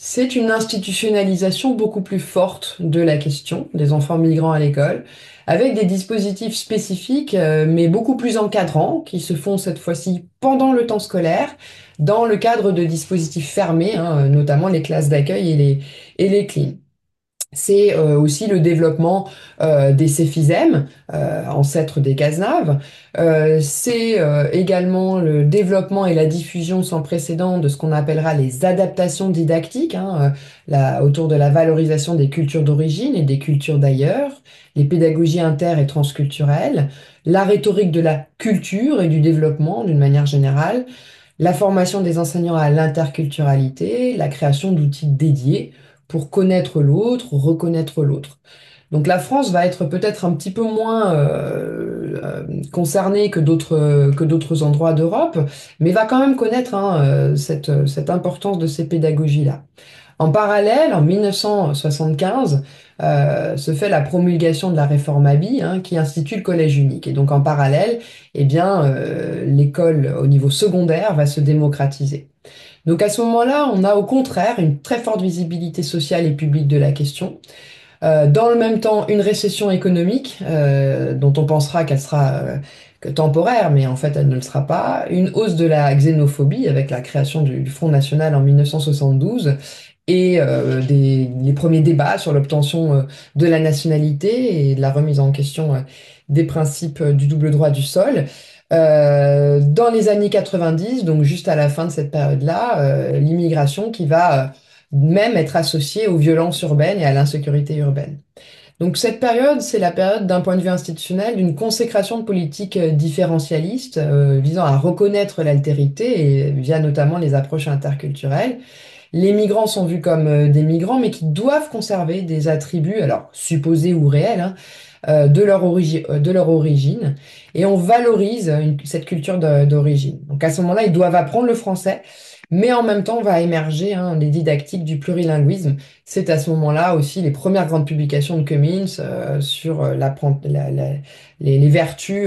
A: C'est une institutionnalisation beaucoup plus forte de la question des enfants migrants à l'école, avec des dispositifs spécifiques, mais beaucoup plus encadrants, qui se font cette fois-ci pendant le temps scolaire, dans le cadre de dispositifs fermés, hein, notamment les classes d'accueil et les CLIN. C'est aussi le développement des Céphizem, ancêtres des Cazenave. C'est également le développement et la diffusion sans précédent de ce qu'on appellera les adaptations didactiques, hein, autour de la valorisation des cultures d'origine et des cultures d'ailleurs, les pédagogies inter- et transculturelles, la rhétorique de la culture et du développement d'une manière générale, la formation des enseignants à l'interculturalité, la création d'outils dédiés pour connaître l'autre, reconnaître l'autre. Donc la France va être peut-être un petit peu moins concernée que d'autres endroits d'Europe, mais va quand même connaître hein, cette importance de ces pédagogies-là. En parallèle, en 1975, se fait la promulgation de la réforme Abi, hein, qui institue le collège unique. Et donc en parallèle, eh bien, l'école au niveau secondaire va se démocratiser. Donc à ce moment-là, on a au contraire une très forte visibilité sociale et publique de la question. Dans le même temps, une récession économique dont on pensera qu'elle sera que temporaire, mais en fait elle ne le sera pas. Une hausse de la xénophobie avec la création du Front National en 1972 et les premiers débats sur l'obtention de la nationalité et de la remise en question des principes du double droit du sol. Dans les années 90, donc juste à la fin de cette période-là, l'immigration qui va même être associée aux violences urbaines et à l'insécurité urbaine. Donc cette période, c'est la période d'un point de vue institutionnel d'une consécration de politiques différentialistes visant à reconnaître l'altérité et via notamment les approches interculturelles. Les migrants sont vus comme des migrants, mais qui doivent conserver des attributs, alors supposés ou réels, hein, de leur origine, et on valorise cette culture d'origine. Donc à ce moment-là, ils doivent apprendre le français, mais en même temps va émerger hein, les didactiques du plurilinguisme. C'est à ce moment-là aussi les premières grandes publications de Cummins sur les vertus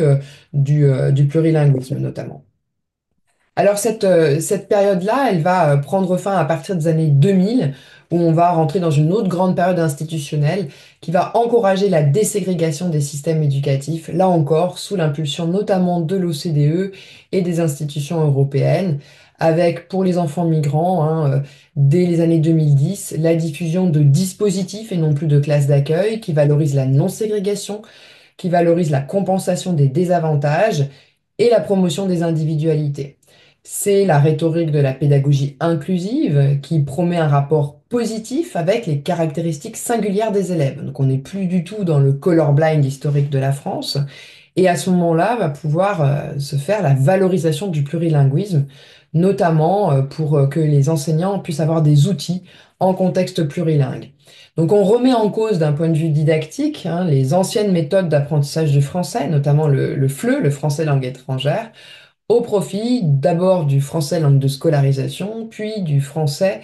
A: du plurilinguisme notamment. Alors cette période-là, elle va prendre fin à partir des années 2000, où on va rentrer dans une autre grande période institutionnelle qui va encourager la déségrégation des systèmes éducatifs, là encore sous l'impulsion notamment de l'OCDE et des institutions européennes, avec pour les enfants migrants, hein, dès les années 2010, la diffusion de dispositifs et non plus de classes d'accueil qui valorisent la non-ségrégation, qui valorisent la compensation des désavantages et la promotion des individualités. C'est la rhétorique de la pédagogie inclusive qui promet un rapport positif avec les caractéristiques singulières des élèves. Donc on n'est plus du tout dans le colorblind historique de la France. Et à ce moment-là, va pouvoir se faire la valorisation du plurilinguisme, notamment pour que les enseignants puissent avoir des outils en contexte plurilingue. Donc on remet en cause d'un point de vue didactique hein, les anciennes méthodes d'apprentissage du français, notamment le FLE, le français langue étrangère, au profit d'abord du français langue de scolarisation, puis du français,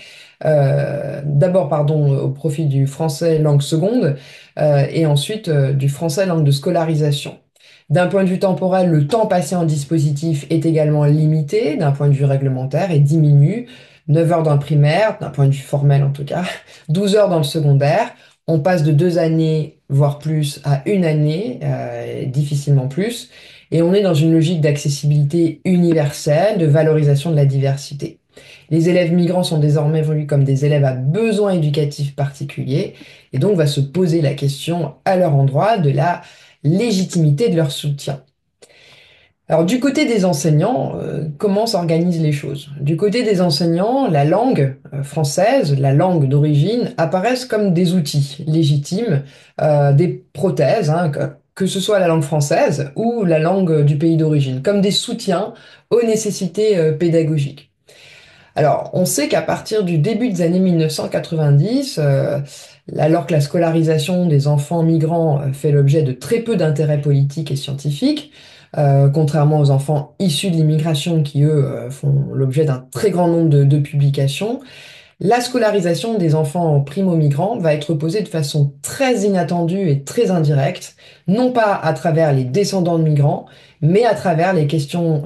A: d'abord pardon, au profit du français langue seconde, et ensuite du français langue de scolarisation. D'un point de vue temporel, le temps passé en dispositif est également limité d'un point de vue réglementaire et diminue. 9 heures dans le primaire, d'un point de vue formel en tout cas, 12 heures dans le secondaire. On passe de 2 années, voire plus, à 1 année, difficilement plus. Et on est dans une logique d'accessibilité universelle, de valorisation de la diversité. Les élèves migrants sont désormais vus comme des élèves à besoins éducatifs particuliers, et donc va se poser la question à leur endroit de la légitimité de leur soutien. Alors du côté des enseignants, comment s'organisent les choses? Du côté des enseignants, la langue française, la langue d'origine, apparaissent comme des outils légitimes, des prothèses, hein, que ce soit la langue française ou la langue du pays d'origine, comme des soutiens aux nécessités pédagogiques. Alors, on sait qu'à partir du début des années 1990, alors que la scolarisation des enfants migrants fait l'objet de très peu d'intérêt politique et scientifique, contrairement aux enfants issus de l'immigration qui, eux, font l'objet d'un très grand nombre de publications, la scolarisation des enfants primo-migrants va être posée de façon très inattendue et très indirecte, non pas à travers les descendants de migrants, mais à travers les questions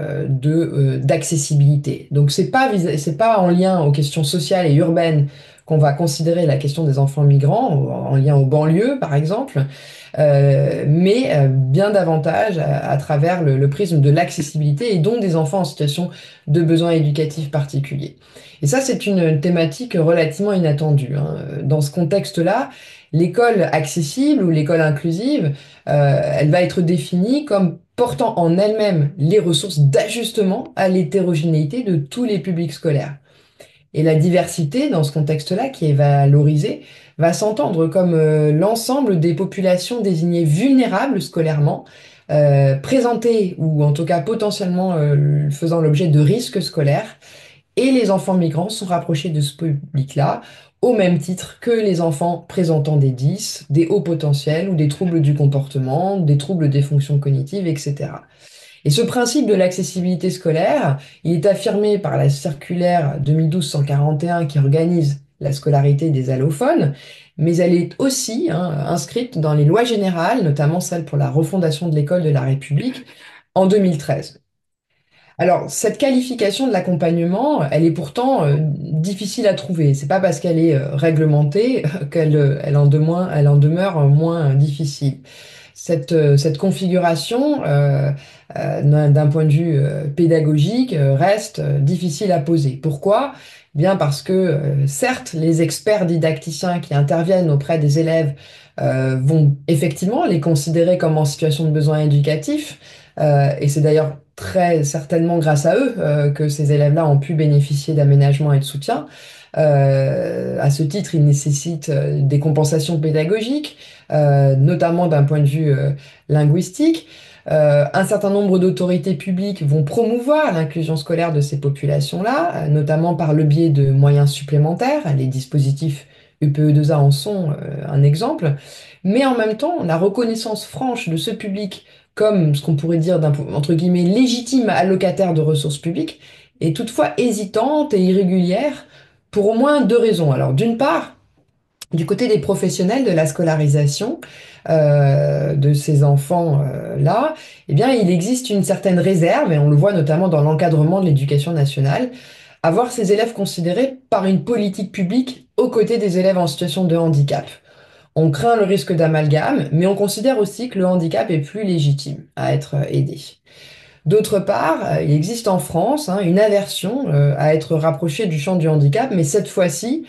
A: d'accessibilité. Donc c'est pas en lien aux questions sociales et urbaines qu'on va considérer la question des enfants migrants, en lien aux banlieues par exemple, mais bien davantage à travers le prisme de l'accessibilité et donc des enfants en situation de besoins éducatifs particuliers. Et ça, c'est une thématique relativement inattendue, hein. Dans ce contexte-là, l'école accessible ou l'école inclusive, elle va être définie comme portant en elle-même les ressources d'ajustement à l'hétérogénéité de tous les publics scolaires. Et la diversité, dans ce contexte-là, qui est valorisée, va s'entendre comme l'ensemble des populations désignées vulnérables scolairement, présentées ou en tout cas potentiellement faisant l'objet de risques scolaires. Et les enfants migrants sont rapprochés de ce public-là, au même titre que les enfants présentant des 10, des hauts potentiels ou des troubles du comportement, des troubles des fonctions cognitives, etc. Et ce principe de l'accessibilité scolaire, il est affirmé par la circulaire 2012-141 qui organise la scolarité des allophones, mais elle est aussi inscrite dans les lois générales, notamment celle pour la refondation de l'école de la République en 2013. Alors, cette qualification de l'accompagnement, elle est pourtant difficile à trouver. C'est pas parce qu'elle est réglementée elle en demeure moins difficile. Cette configuration, d'un point de vue pédagogique, reste difficile à poser. Pourquoi? Bien parce que, certes, les experts didacticiens qui interviennent auprès des élèves vont effectivement les considérer comme en situation de besoin éducatif, et c'est d'ailleurs très certainement grâce à eux que ces élèves-là ont pu bénéficier d'aménagement et de soutien. À ce titre, ils nécessitent des compensations pédagogiques, notamment d'un point de vue linguistique. Un certain nombre d'autorités publiques vont promouvoir l'inclusion scolaire de ces populations-là, notamment par le biais de moyens supplémentaires. Les dispositifs UPE2A en sont un exemple. Mais en même temps, la reconnaissance franche de ce public comme ce qu'on pourrait dire d'un, entre guillemets, légitime allocataire de ressources publiques est toutefois hésitante et irrégulière pour au moins deux raisons. Alors, d'une part, du côté des professionnels de la scolarisation de ces enfants-là, eh bien, il existe une certaine réserve, et on le voit notamment dans l'encadrement de l'éducation nationale, à voir ces élèves considérés par une politique publique aux côtés des élèves en situation de handicap. On craint le risque d'amalgame, mais on considère aussi que le handicap est plus légitime à être aidé. D'autre part, il existe en France une aversion à être rapproché du champ du handicap, mais cette fois-ci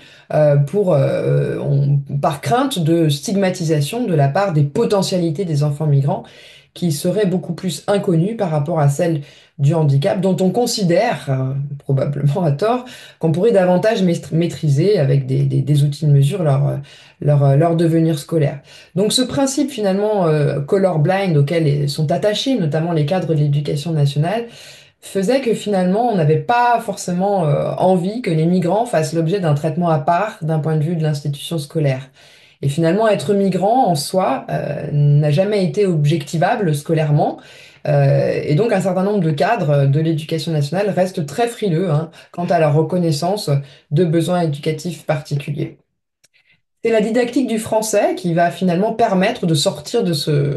A: par crainte de stigmatisation de la part des potentialités des enfants migrants qui seraient beaucoup plus inconnues par rapport à celles du handicap, dont on considère, probablement à tort, qu'on pourrait davantage maîtriser avec des outils de mesure leur devenir scolaire. Donc ce principe finalement colorblind auquel sont attachés notamment les cadres de l'éducation nationale faisait que finalement on n'avait pas forcément envie que les migrants fassent l'objet d'un traitement à part d'un point de vue de l'institution scolaire. Et finalement être migrant en soi n'a jamais été objectivable scolairement. Et donc un certain nombre de cadres de l'éducation nationale restent très frileux quant à la reconnaissance de besoins éducatifs particuliers. C'est la didactique du français qui va finalement permettre de sortir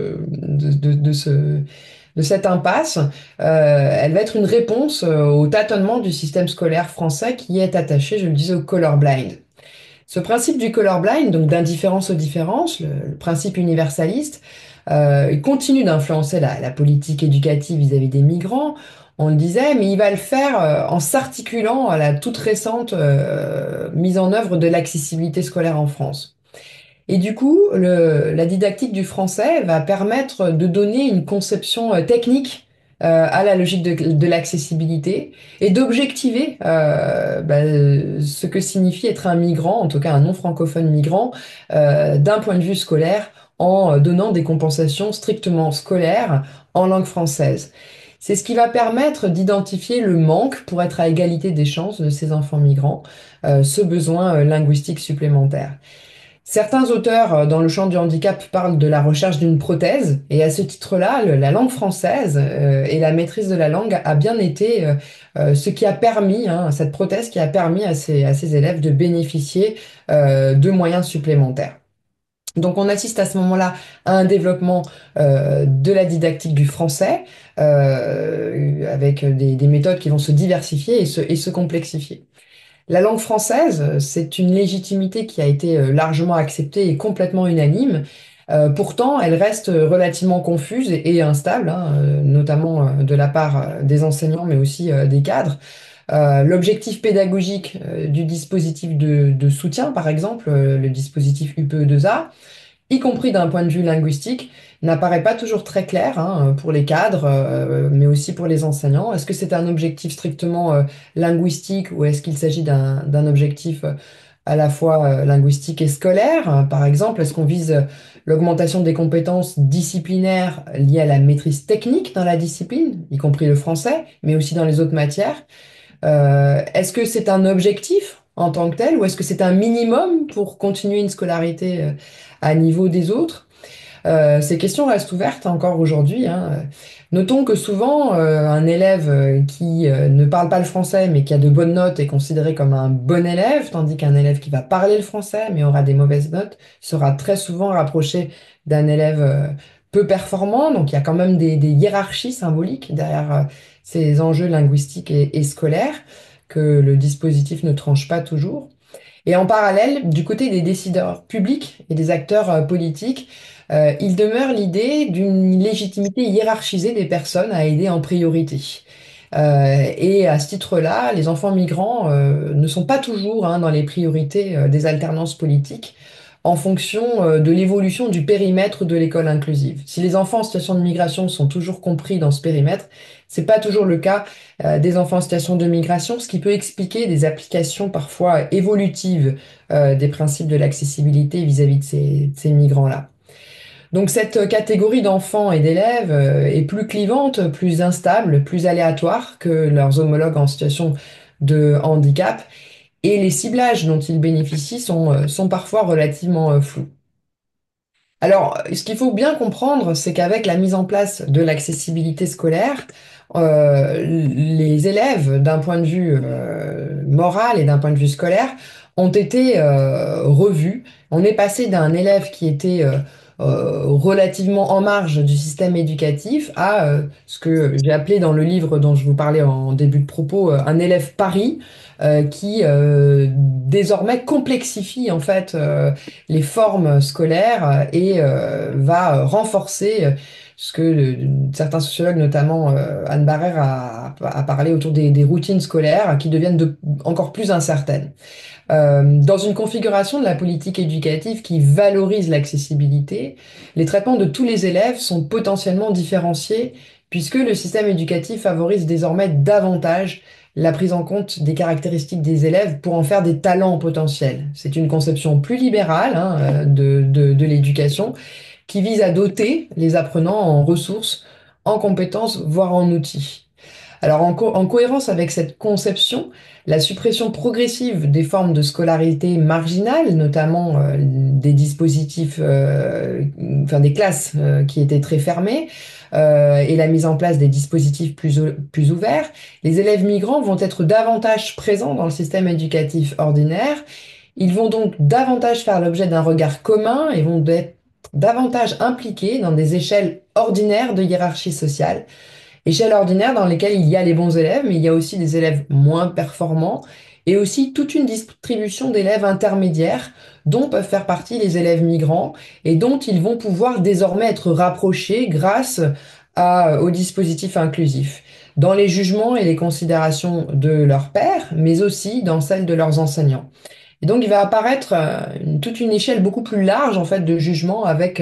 A: de cette impasse. Elle va être une réponse au tâtonnement du système scolaire français qui est attaché, je le disais, au colorblind. Ce principe du colorblind, donc d'indifférence aux différences, le principe universaliste, il continue d'influencer la politique éducative vis-à-vis des migrants, on le disait, mais il va le faire en s'articulant à la toute récente mise en œuvre de l'accessibilité scolaire en France. Et du coup, la didactique du français va permettre de donner une conception technique à la logique de l'accessibilité et d'objectiver ce que signifie être un migrant, en tout cas un non-francophone migrant, d'un point de vue scolaire, en donnant des compensations strictement scolaires en langue française. C'est ce qui va permettre d'identifier le manque pour être à égalité des chances de ces enfants migrants, ce besoin linguistique supplémentaire. Certains auteurs dans le champ du handicap parlent de la recherche d'une prothèse, et à ce titre-là, la langue française et la maîtrise de la langue a bien été ce qui a permis, cette prothèse qui a permis à ces élèves de bénéficier de moyens supplémentaires. Donc on assiste à ce moment-là à un développement de la didactique du français avec des méthodes qui vont se diversifier et se complexifier. La langue française, c'est une légitimité qui a été largement acceptée et complètement unanime. Pourtant, elle reste relativement confuse et instable, hein, notamment de la part des enseignants, mais aussi des cadres. L'objectif pédagogique du dispositif de soutien, par exemple, le dispositif UPE2A, y compris d'un point de vue linguistique, n'apparaît pas toujours très clair hein, pour les cadres, mais aussi pour les enseignants. Est-ce que c'est un objectif strictement linguistique ou est-ce qu'il s'agit d'un objectif à la fois linguistique et scolaire? Par exemple, est-ce qu'on vise l'augmentation des compétences disciplinaires liées à la maîtrise technique dans la discipline, y compris le français, mais aussi dans les autres matières? Est-ce que c'est un objectif en tant que tel ou est-ce que c'est un minimum pour continuer une scolarité à niveau des autres? Ces questions restent ouvertes encore aujourd'hui, hein. Notons que souvent, un élève qui ne parle pas le français mais qui a de bonnes notes est considéré comme un bon élève, tandis qu'un élève qui va parler le français mais aura des mauvaises notes sera très souvent rapproché d'un élève peu performant. Donc il y a quand même des hiérarchies symboliques derrière ces enjeux linguistiques et scolaires que le dispositif ne tranche pas toujours. Et en parallèle, du côté des décideurs publics et des acteurs politiques, il demeure l'idée d'une légitimité hiérarchisée des personnes à aider en priorité. Et à ce titre-là, les enfants migrants ne sont pas toujours hein, dans les priorités des alternances politiques en fonction de l'évolution du périmètre de l'école inclusive. Si les enfants en situation de migration sont toujours compris dans ce périmètre, c'est pas toujours le cas des enfants en situation de migration, ce qui peut expliquer des applications parfois évolutives des principes de l'accessibilité vis-à-vis de ces migrants-là. Donc cette catégorie d'enfants et d'élèves est plus clivante, plus instable, plus aléatoire que leurs homologues en situation de handicap et les ciblages dont ils bénéficient sont parfois relativement flous. Alors, ce qu'il faut bien comprendre, c'est qu'avec la mise en place de l'accessibilité scolaire, les élèves, d'un point de vue moral et d'un point de vue scolaire, ont été revus. On est passé d'un élève qui était relativement en marge du système éducatif à ce que j'ai appelé dans le livre dont je vous parlais en début de propos, un élève pari qui désormais complexifie en fait les formes scolaires et va renforcer ce que certains sociologues, notamment Anne Barrère, a parlé autour des routines scolaires qui deviennent encore plus incertaines. Dans une configuration de la politique éducative qui valorise l'accessibilité, les traitements de tous les élèves sont potentiellement différenciés puisque le système éducatif favorise désormais davantage la prise en compte des caractéristiques des élèves pour en faire des talents potentiels. C'est une conception plus libérale hein, de l'éducation qui vise à doter les apprenants en ressources, en compétences, voire en outils. Alors, en cohérence avec cette conception, la suppression progressive des formes de scolarité marginale, notamment des dispositifs, enfin des classes qui étaient très fermées, et la mise en place des dispositifs plus ouverts, les élèves migrants vont être davantage présents dans le système éducatif ordinaire. Ils vont donc davantage faire l'objet d'un regard commun et vont être davantage impliqués dans des échelles ordinaires de hiérarchie sociale. Échelle ordinaire dans lesquelles il y a les bons élèves, mais il y a aussi des élèves moins performants et aussi toute une distribution d'élèves intermédiaires dont peuvent faire partie les élèves migrants et dont ils vont pouvoir désormais être rapprochés grâce au dispositif inclusif, dans les jugements et les considérations de leurs pairs, mais aussi dans celles de leurs enseignants. Et donc, il va apparaître toute une échelle beaucoup plus large en fait de jugement avec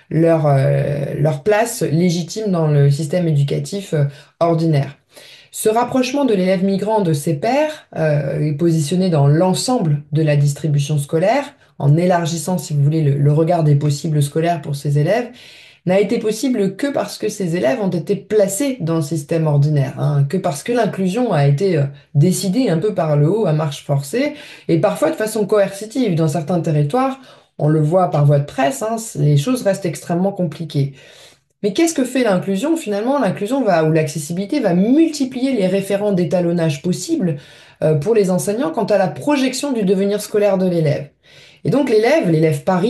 A: leur place légitime dans le système éducatif ordinaire. Ce rapprochement de l'élève migrant de ses pairs est positionné dans l'ensemble de la distribution scolaire, en élargissant, si vous voulez, le regard des possibles scolaires pour ces élèves, n'a été possible que parce que ces élèves ont été placés dans le système ordinaire, hein, que parce que l'inclusion a été décidée un peu par le haut à marche forcée et parfois de façon coercitive. Dans certains territoires, on le voit par voie de presse, hein, les choses restent extrêmement compliquées. Mais qu'est-ce que fait l'inclusion? Finalement, l'inclusion va, ou l'accessibilité va multiplier les référents d'étalonnage possibles pour les enseignants quant à la projection du devenir scolaire de l'élève. Et donc l'élève Paris,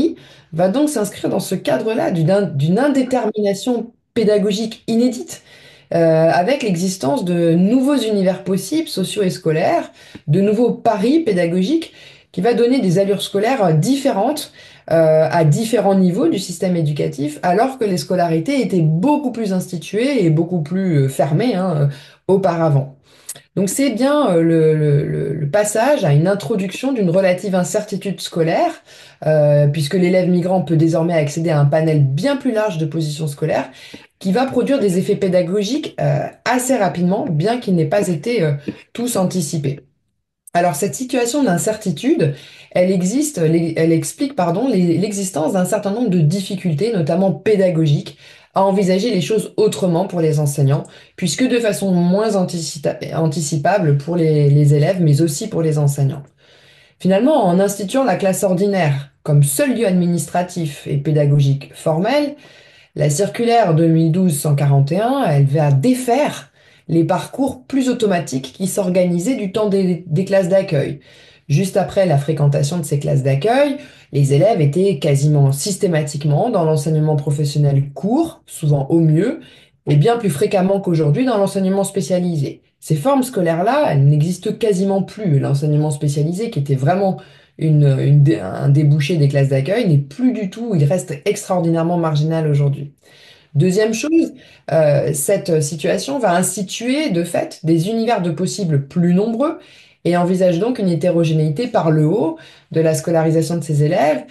A: va donc s'inscrire dans ce cadre-là d'une indétermination pédagogique inédite, avec l'existence de nouveaux univers possibles, sociaux et scolaires, de nouveaux paris pédagogiques, qui va donner des allures scolaires différentes à différents niveaux du système éducatif, alors que les scolarités étaient beaucoup plus instituées et beaucoup plus fermées, auparavant. Donc c'est bien le passage à une introduction d'une relative incertitude scolaire, puisque l'élève migrant peut désormais accéder à un panel bien plus large de positions scolaires, qui va produire des effets pédagogiques assez rapidement, bien qu'ils n'aient pas été tous anticipés. Alors cette situation d'incertitude, elle explique pardon, l'existence d'un certain nombre de difficultés, notamment pédagogiques, à envisager les choses autrement pour les enseignants, puisque de façon moins anticipable pour les élèves, mais aussi pour les enseignants. Finalement, en instituant la classe ordinaire comme seul lieu administratif et pédagogique formel, la circulaire 2012-141, elle va défaire les parcours plus automatiques qui s'organisaient du temps des classes d'accueil. Juste après la fréquentation de ces classes d'accueil, les élèves étaient quasiment systématiquement dans l'enseignement professionnel court, souvent au mieux, et bien plus fréquemment qu'aujourd'hui dans l'enseignement spécialisé. Ces formes scolaires-là, elles n'existent quasiment plus. L'enseignement spécialisé, qui était vraiment un débouché des classes d'accueil, n'est plus du tout, il reste extraordinairement marginal aujourd'hui. Deuxième chose, cette situation va instituer de fait des univers de possibles plus nombreux et envisage donc une hétérogénéité par le haut de la scolarisation de ces élèves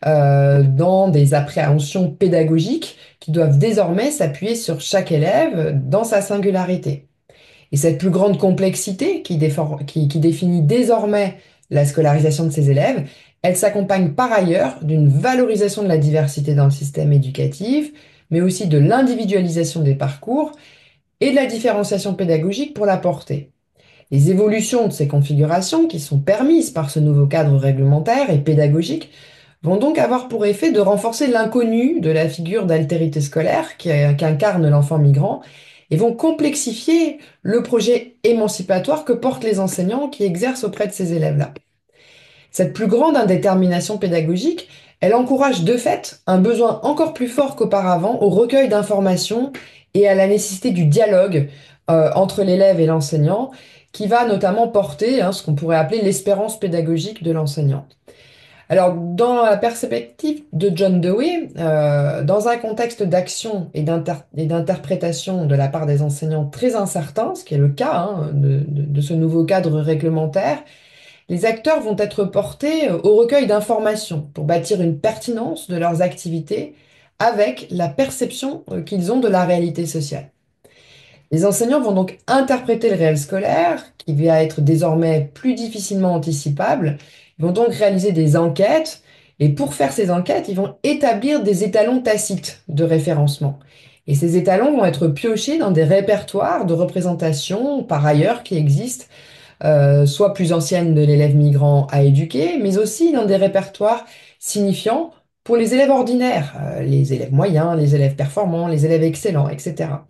A: dans des appréhensions pédagogiques qui doivent désormais s'appuyer sur chaque élève dans sa singularité. Et cette plus grande complexité qui définit désormais la scolarisation de ces élèves, elle s'accompagne par ailleurs d'une valorisation de la diversité dans le système éducatif, mais aussi de l'individualisation des parcours et de la différenciation pédagogique pour la portée. Les évolutions de ces configurations, qui sont permises par ce nouveau cadre réglementaire et pédagogique, vont donc avoir pour effet de renforcer l'inconnu de la figure d'altérité scolaire qu'incarne l'enfant migrant et vont complexifier le projet émancipatoire que portent les enseignants qui exercent auprès de ces élèves-là. Cette plus grande indétermination pédagogique, elle encourage de fait un besoin encore plus fort qu'auparavant au recueil d'informations et à la nécessité du dialogue entre l'élève et l'enseignant, qui va notamment porter ce qu'on pourrait appeler l'espérance pédagogique de l'enseignant. Alors, dans la perspective de John Dewey, dans un contexte d'action et d'interprétation de la part des enseignants très incertain, ce qui est le cas de ce nouveau cadre réglementaire, les acteurs vont être portés au recueil d'informations pour bâtir une pertinence de leurs activités avec la perception qu'ils ont de la réalité sociale. Les enseignants vont donc interpréter le réel scolaire, qui va être désormais plus difficilement anticipable. Ils vont donc réaliser des enquêtes, et pour faire ces enquêtes, ils vont établir des étalons tacites de référencement. Et ces étalons vont être piochés dans des répertoires de représentation, par ailleurs, qui existent, soit plus anciennes de l'élève migrant à éduquer, mais aussi dans des répertoires signifiants pour les élèves ordinaires, les élèves moyens, les élèves performants, les élèves excellents, etc.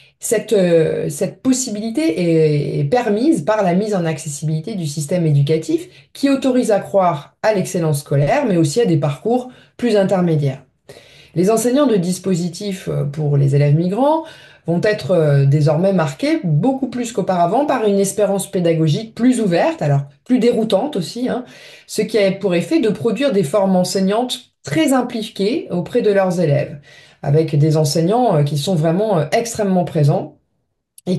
A: Cette possibilité est permise par la mise en accessibilité du système éducatif qui autorise à croire à l'excellence scolaire, mais aussi à des parcours plus intermédiaires. Les enseignants de dispositifs pour les élèves migrants vont être désormais marqués beaucoup plus qu'auparavant par une espérance pédagogique plus ouverte, alors plus déroutante aussi, ce qui a pour effet de produire des formes enseignantes très impliquées auprès de leurs élèves, avec des enseignants qui sont vraiment extrêmement présents et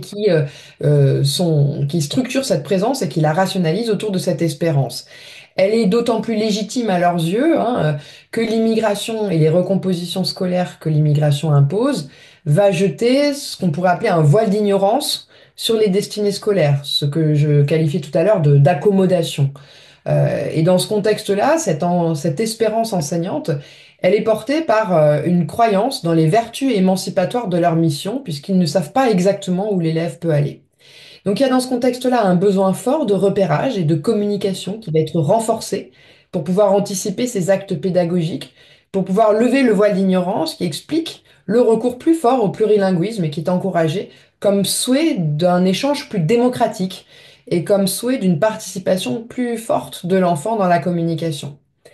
A: qui structurent cette présence et qui la rationalisent autour de cette espérance. Elle est d'autant plus légitime à leurs yeux que l'immigration et les recompositions scolaires que l'immigration impose va jeter ce qu'on pourrait appeler un voile d'ignorance sur les destinées scolaires, ce que je qualifiais tout à l'heure d'accommodation. Et dans ce contexte-là, cette espérance enseignante, elle est portée par une croyance dans les vertus émancipatoires de leur mission, puisqu'ils ne savent pas exactement où l'élève peut aller. Donc il y a dans ce contexte-là un besoin fort de repérage et de communication qui va être renforcé pour pouvoir anticiper ces actes pédagogiques, pour pouvoir lever le voile d'ignorance qui explique le recours plus fort au plurilinguisme et qui est encouragé comme souhait d'un échange plus démocratique et comme souhait d'une participation plus forte de l'enfant dans la communication.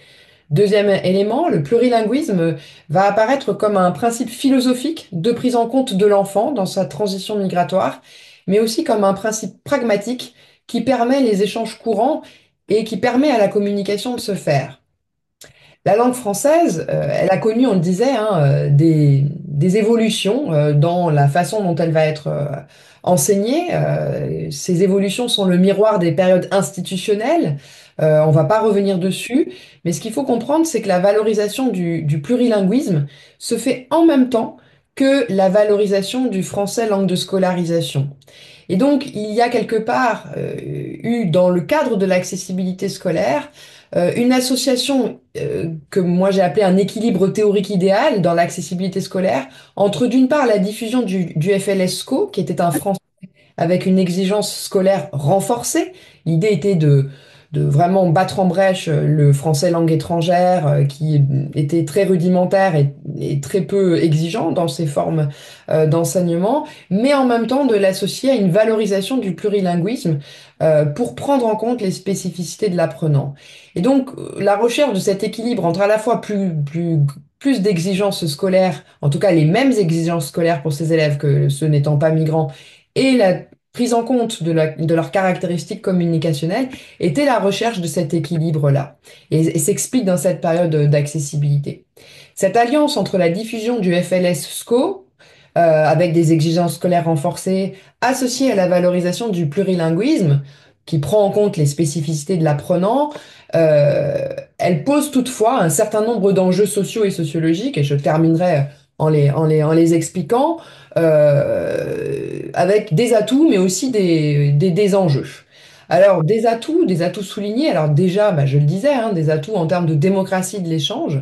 A: Deuxième élément, le plurilinguisme va apparaître comme un principe philosophique de prise en compte de l'enfant dans sa transition migratoire, mais aussi comme un principe pragmatique qui permet les échanges courants et qui permet à la communication de se faire. La langue française, elle a connu, on le disait, hein, des évolutions dans la façon dont elle va être enseignée. Ces évolutions sont le miroir des périodes institutionnelles. On va pas revenir dessus, mais ce qu'il faut comprendre, c'est que la valorisation du plurilinguisme se fait en même temps que la valorisation du français langue de scolarisation. Et donc, il y a quelque part eu, dans le cadre de l'accessibilité scolaire, une association que moi j'ai appelée un équilibre théorique idéal dans l'accessibilité scolaire, entre d'une part la diffusion du FLSCO, qui était un français avec une exigence scolaire renforcée. L'idée était de vraiment battre en brèche le français langue étrangère, qui était très rudimentaire et très peu exigeant dans ses formes d'enseignement, mais en même temps de l'associer à une valorisation du plurilinguisme pour prendre en compte les spécificités de l'apprenant. Et donc, la recherche de cet équilibre entre à la fois plus d'exigences scolaires, en tout cas les mêmes exigences scolaires pour ces élèves que ceux n'étant pas migrants, et la prise en compte de leurs caractéristiques communicationnelles était la recherche de cet équilibre-là et s'explique dans cette période d'accessibilité. Cette alliance entre la diffusion du FLS-SCO avec des exigences scolaires renforcées associées à la valorisation du plurilinguisme qui prend en compte les spécificités de l'apprenant, euh, elle pose toutefois un certain nombre d'enjeux sociaux et sociologiques et je terminerai en les expliquant avec des atouts, mais aussi des enjeux. Alors, des atouts soulignés. Alors déjà, bah, je le disais, hein, des atouts en termes de démocratie de l'échange,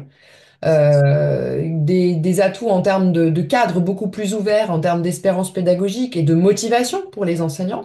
A: des atouts en termes de cadre beaucoup plus ouvert, en termes d'espérance pédagogique et de motivation pour les enseignants.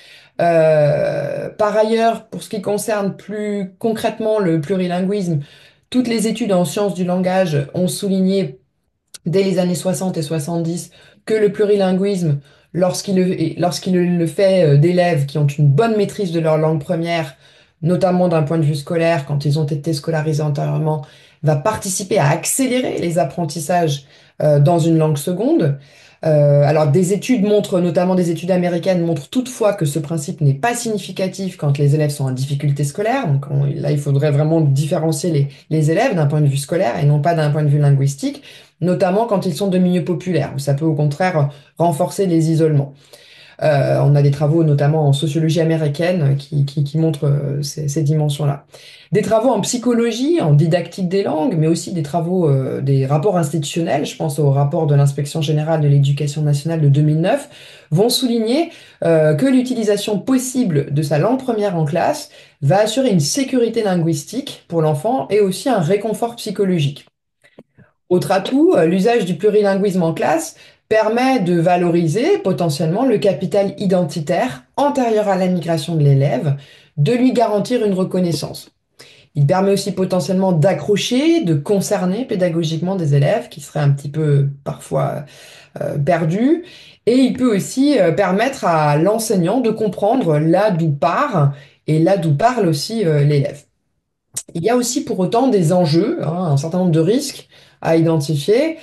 A: Par ailleurs, pour ce qui concerne plus concrètement le plurilinguisme, toutes les études en sciences du langage ont souligné dès les années 60 et 70 que le plurilinguisme, lorsqu'il le fait d'élèves qui ont une bonne maîtrise de leur langue première, notamment d'un point de vue scolaire, quand ils ont été scolarisés antérieurement, va participer à accélérer les apprentissages dans une langue seconde. Alors, des études montrent, notamment des études américaines, montrent toutefois que ce principe n'est pas significatif quand les élèves sont en difficulté scolaire. Donc là, il faudrait vraiment différencier les élèves d'un point de vue scolaire et non pas d'un point de vue linguistique, notamment quand ils sont de milieux populaires, où ça peut au contraire renforcer les isolements. On a des travaux notamment en sociologie américaine qui montrent ces dimensions-là. Des travaux en psychologie, en didactique des langues, mais aussi des travaux, des rapports institutionnels, je pense au rapport de l'Inspection générale de l'éducation nationale de 2009, vont souligner que l'utilisation possible de sa langue première en classe va assurer une sécurité linguistique pour l'enfant et aussi un réconfort psychologique. Autre atout, l'usage du plurilinguisme en classe permet de valoriser potentiellement le capital identitaire antérieur à la migration de l'élève, de lui garantir une reconnaissance. Il permet aussi potentiellement d'accrocher, de concerner pédagogiquement des élèves qui seraient un petit peu parfois perdus. Et il peut aussi permettre à l'enseignant de comprendre là d'où part et là d'où parle aussi l'élève. Il y a aussi pour autant des enjeux, hein, un certain nombre de risques à identifier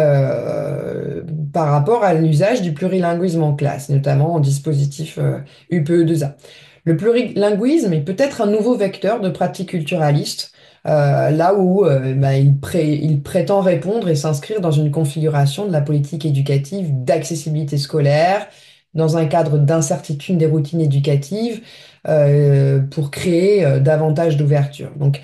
A: euh, par rapport à l'usage du plurilinguisme en classe, notamment en dispositif UPE2A. Le plurilinguisme est peut-être un nouveau vecteur de pratique culturaliste, là où bah, il prétend répondre et s'inscrire dans une configuration de la politique éducative d'accessibilité scolaire, dans un cadre d'incertitude des routines éducatives pour créer davantage d'ouverture. Donc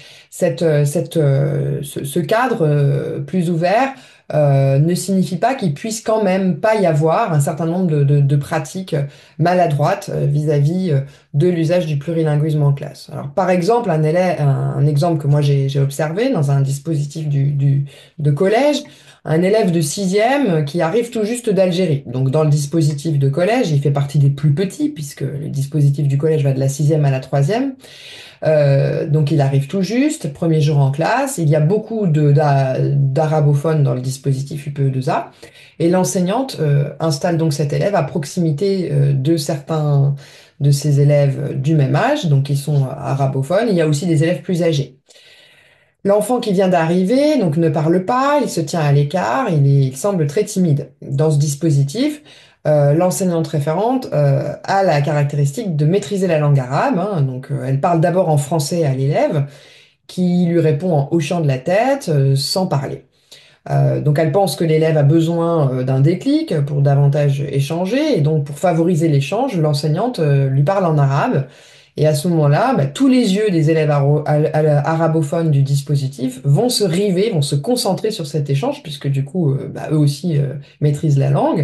A: ce cadre plus ouvert ne signifie pas qu'il puisse quand même pas y avoir un certain nombre de pratiques maladroites vis-à-vis de l'usage du plurilinguisme en classe. Alors par exemple, un exemple que moi j'ai observé dans un dispositif de collège, un élève de sixième qui arrive tout juste d'Algérie. Donc dans le dispositif de collège, il fait partie des plus petits, puisque le dispositif du collège va de la sixième à la troisième. Donc il arrive tout juste, premier jour en classe, il y a beaucoup d'arabophones dans le dispositif UPE2A, et l'enseignante installe donc cet élève à proximité de certains de ses élèves du même âge, donc ils sont arabophones, il y a aussi des élèves plus âgés. L'enfant qui vient d'arriver, donc ne parle pas, il se tient à l'écart, il semble très timide. Dans ce dispositif, l'enseignante référente a la caractéristique de maîtriser la langue arabe, hein. Donc elle parle d'abord en français à l'élève, qui lui répond en hochant de la tête, sans parler. Donc elle pense que l'élève a besoin d'un déclic pour davantage échanger, et donc pour favoriser l'échange, l'enseignante lui parle en arabe. Et à ce moment-là, bah, tous les yeux des élèves arabophones du dispositif vont se river, vont se concentrer sur cet échange, puisque du coup, bah, eux aussi maîtrisent la langue.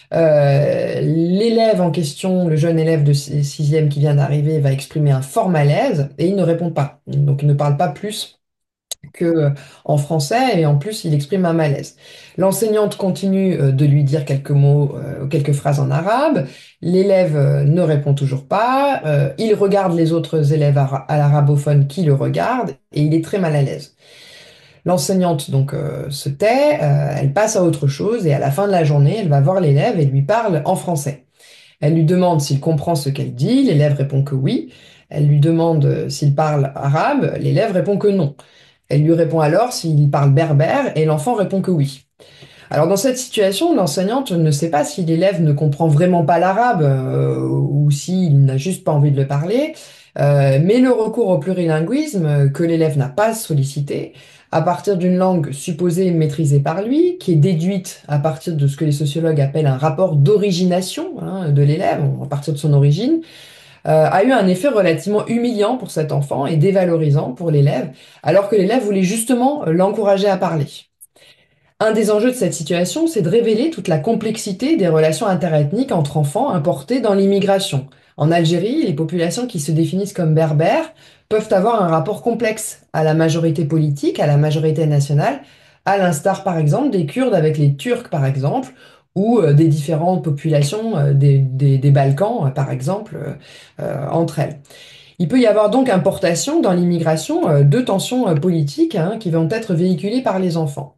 A: L'élève en question, le jeune élève de sixième qui vient d'arriver, va exprimer un fort malaise et il ne répond pas. Donc il ne parle pas plus que en français et en plus il exprime un malaise. L'enseignante continue de lui dire quelques mots, quelques phrases en arabe. L'élève ne répond toujours pas. Il regarde les autres élèves à l'arabophone qui le regardent et il est très mal à l'aise. L'enseignante donc se tait, elle passe à autre chose et à la fin de la journée, elle va voir l'élève et lui parle en français. Elle lui demande s'il comprend ce qu'elle dit, l'élève répond que oui. Elle lui demande s'il parle arabe, l'élève répond que non. Elle lui répond alors s'il parle berbère et l'enfant répond que oui. Alors dans cette situation, l'enseignante ne sait pas si l'élève ne comprend vraiment pas l'arabe ou s'il n'a juste pas envie de le parler, mais le recours au plurilinguisme que l'élève n'a pas sollicité, à partir d'une langue supposée maîtrisée par lui, qui est déduite à partir de ce que les sociologues appellent un rapport d'origination, hein, de l'élève, à partir de son origine, a eu un effet relativement humiliant pour cet enfant et dévalorisant pour l'élève, alors que l'élève voulait justement l'encourager à parler. Un des enjeux de cette situation, c'est de révéler toute la complexité des relations interethniques entre enfants importés dans l'immigration. En Algérie, les populations qui se définissent comme berbères peuvent avoir un rapport complexe à la majorité politique, à la majorité nationale, à l'instar par exemple des Kurdes avec les Turcs par exemple, ou des différentes populations des Balkans par exemple entre elles. Il peut y avoir donc importation dans l'immigration de tensions politiques, hein, qui vont être véhiculées par les enfants.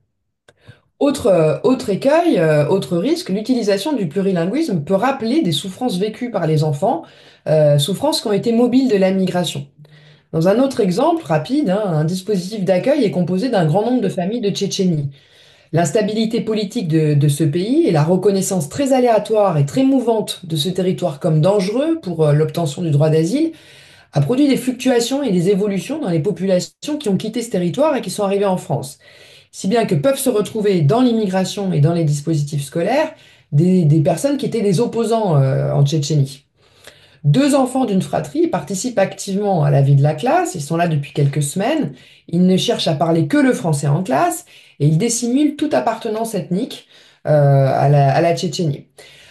A: Autre écueil, autre risque, l'utilisation du plurilinguisme peut rappeler des souffrances vécues par les enfants, souffrances qui ont été mobiles de la migration. Dans un autre exemple rapide, hein, un dispositif d'accueil est composé d'un grand nombre de familles de Tchétchénie. L'instabilité politique de ce pays et la reconnaissance très aléatoire et très mouvante de ce territoire comme dangereux pour l'obtention du droit d'asile a produit des fluctuations et des évolutions dans les populations qui ont quitté ce territoire et qui sont arrivées en France. Si bien que peuvent se retrouver dans l'immigration et dans les dispositifs scolaires des personnes qui étaient des opposants en Tchétchénie. Deux enfants d'une fratrie participent activement à la vie de la classe, ils sont là depuis quelques semaines, ils ne cherchent à parler que le français en classe et ils dissimulent toute appartenance ethnique à la Tchétchénie.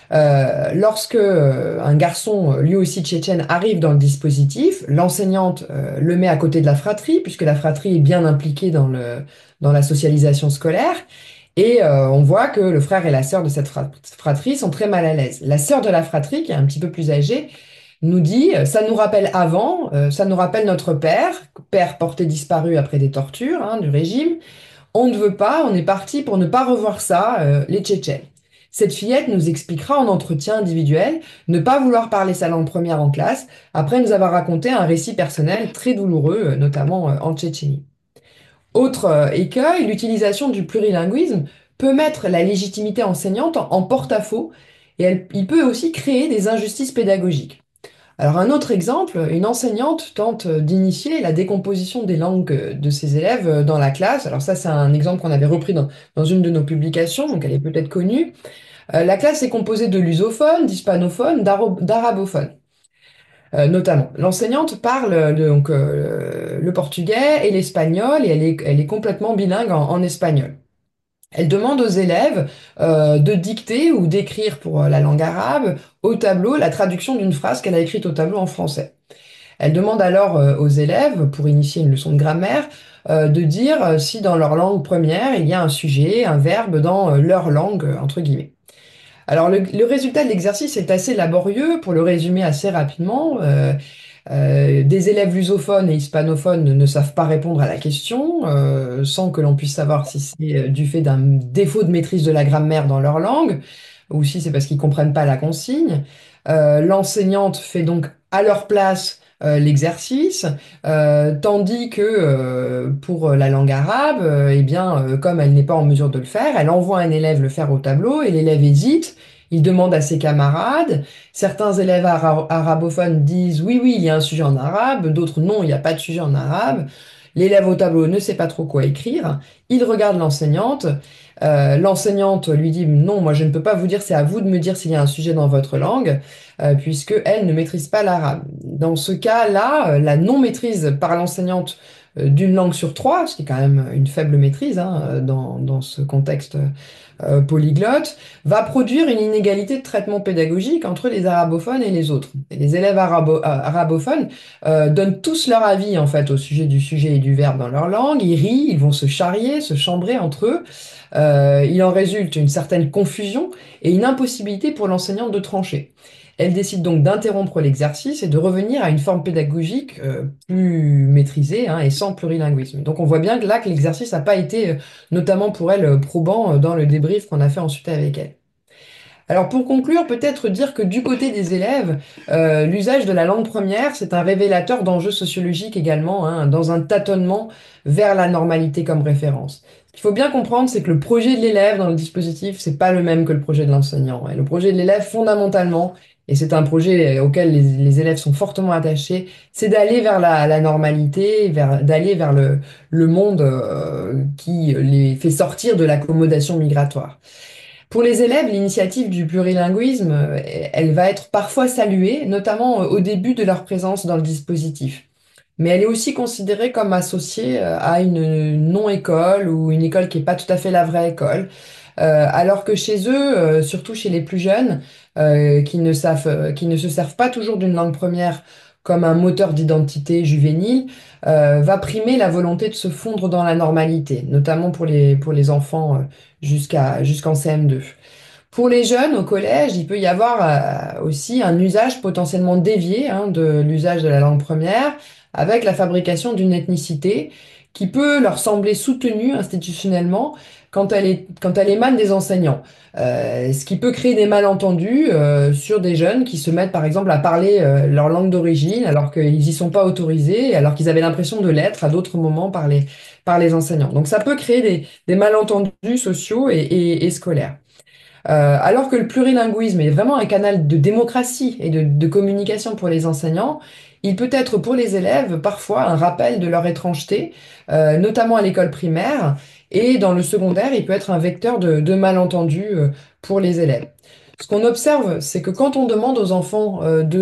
A: Lorsque un garçon, lui aussi tchétchène, arrive dans le dispositif, l'enseignante le met à côté de la fratrie, puisque la fratrie est bien impliquée dans la socialisation scolaire, et on voit que le frère et la sœur de cette fratrie sont très mal à l'aise. La sœur de la fratrie, qui est un petit peu plus âgée, nous dit, ça nous rappelle avant, ça nous rappelle notre père, père porté disparu après des tortures, hein, du régime. On ne veut pas, on est parti pour ne pas revoir ça, les Tchétchènes. Cette fillette nous expliquera en entretien individuel ne pas vouloir parler sa langue première en classe, après nous avoir raconté un récit personnel très douloureux, notamment en Tchétchénie. Autre écueil, l'utilisation du plurilinguisme peut mettre la légitimité enseignante en porte-à-faux et il peut aussi créer des injustices pédagogiques. Alors un autre exemple, une enseignante tente d'initier la décomposition des langues de ses élèves dans la classe. Alors ça, c'est un exemple qu'on avait repris dans une de nos publications, donc elle est peut-être connue. La classe est composée de lusophones, d'hispanophones, d'arabophones, notamment. L'enseignante parle donc le portugais et l'espagnol et elle est complètement bilingue en espagnol. Elle demande aux élèves de dicter ou d'écrire pour la langue arabe au tableau la traduction d'une phrase qu'elle a écrite au tableau en français. Elle demande alors aux élèves, pour initier une leçon de grammaire, de dire si dans leur langue première il y a un sujet, un verbe dans leur langue, entre guillemets. Alors le résultat de l'exercice est assez laborieux, pour le résumer assez rapidement. Des élèves lusophones et hispanophones ne savent pas répondre à la question, sans que l'on puisse savoir si c'est du fait d'un défaut de maîtrise de la grammaire dans leur langue, ou si c'est parce qu'ils comprennent pas la consigne. L'enseignante fait donc à leur place l'exercice, tandis que pour la langue arabe, eh bien, comme elle n'est pas en mesure de le faire, elle envoie un élève le faire au tableau et l'élève hésite. Il demande à ses camarades. Certains élèves arabophones disent oui, oui, il y a un sujet en arabe, d'autres non, il n'y a pas de sujet en arabe. L'élève au tableau ne sait pas trop quoi écrire. Il regarde l'enseignante. L'enseignante lui dit non, moi je ne peux pas vous dire, c'est à vous de me dire s'il y a un sujet dans votre langue, puisque elle ne maîtrise pas l'arabe. Dans ce cas-là, la non-maîtrise par l'enseignante d'une langue sur trois, ce qui est quand même une faible maîtrise hein, dans ce contexte polyglotte, va produire une inégalité de traitement pédagogique entre les arabophones et les autres. Et les élèves arabophones donnent tous leur avis en fait au sujet du sujet et du verbe dans leur langue, ils rient, ils vont se charrier, se chambrer entre eux. Il en résulte une certaine confusion et une impossibilité pour l'enseignante de trancher. Elle décide donc d'interrompre l'exercice et de revenir à une forme pédagogique plus maîtrisée hein, et sans plurilinguisme. Donc on voit bien que là que l'exercice n'a pas été, notamment pour elle, probant dans le débrief qu'on a fait ensuite avec elle. Alors pour conclure, peut-être dire que du côté des élèves, l'usage de la langue première, c'est un révélateur d'enjeux sociologiques également, hein, dans un tâtonnement vers la normalité comme référence. Ce qu'il faut bien comprendre, c'est que le projet de l'élève dans le dispositif, c'est pas le même que le projet de l'enseignant. Et le projet de l'élève, fondamentalement, et c'est un projet auquel les élèves sont fortement attachés, c'est d'aller vers la normalité, d'aller vers le monde qui les fait sortir de l'accommodation migratoire. Pour les élèves, l'initiative du plurilinguisme, elle va être parfois saluée, notamment au début de leur présence dans le dispositif. Mais elle est aussi considérée comme associée à une non-école ou une école qui n'est pas tout à fait la vraie école. Alors que chez eux, surtout chez les plus jeunes, qui ne se servent pas toujours d'une langue première comme un moteur d'identité juvénile, va primer la volonté de se fondre dans la normalité, notamment pour les enfants jusqu'en CM2. Pour les jeunes au collège, il peut y avoir aussi un usage potentiellement dévié hein, de l'usage de la langue première avec la fabrication d'une ethnicité qui peut leur sembler soutenue institutionnellement quand elle émane des enseignants. Ce qui peut créer des malentendus sur des jeunes qui se mettent par exemple à parler leur langue d'origine alors qu'ils n'y sont pas autorisés, alors qu'ils avaient l'impression de l'être à d'autres moments par les enseignants. Donc ça peut créer des malentendus sociaux et scolaires. Alors que le plurilinguisme est vraiment un canal de démocratie et de communication pour les enseignants, il peut être pour les élèves parfois un rappel de leur étrangeté, notamment à l'école primaire, et dans le secondaire, il peut être un vecteur de malentendus pour les élèves. Ce qu'on observe, c'est que quand on demande aux enfants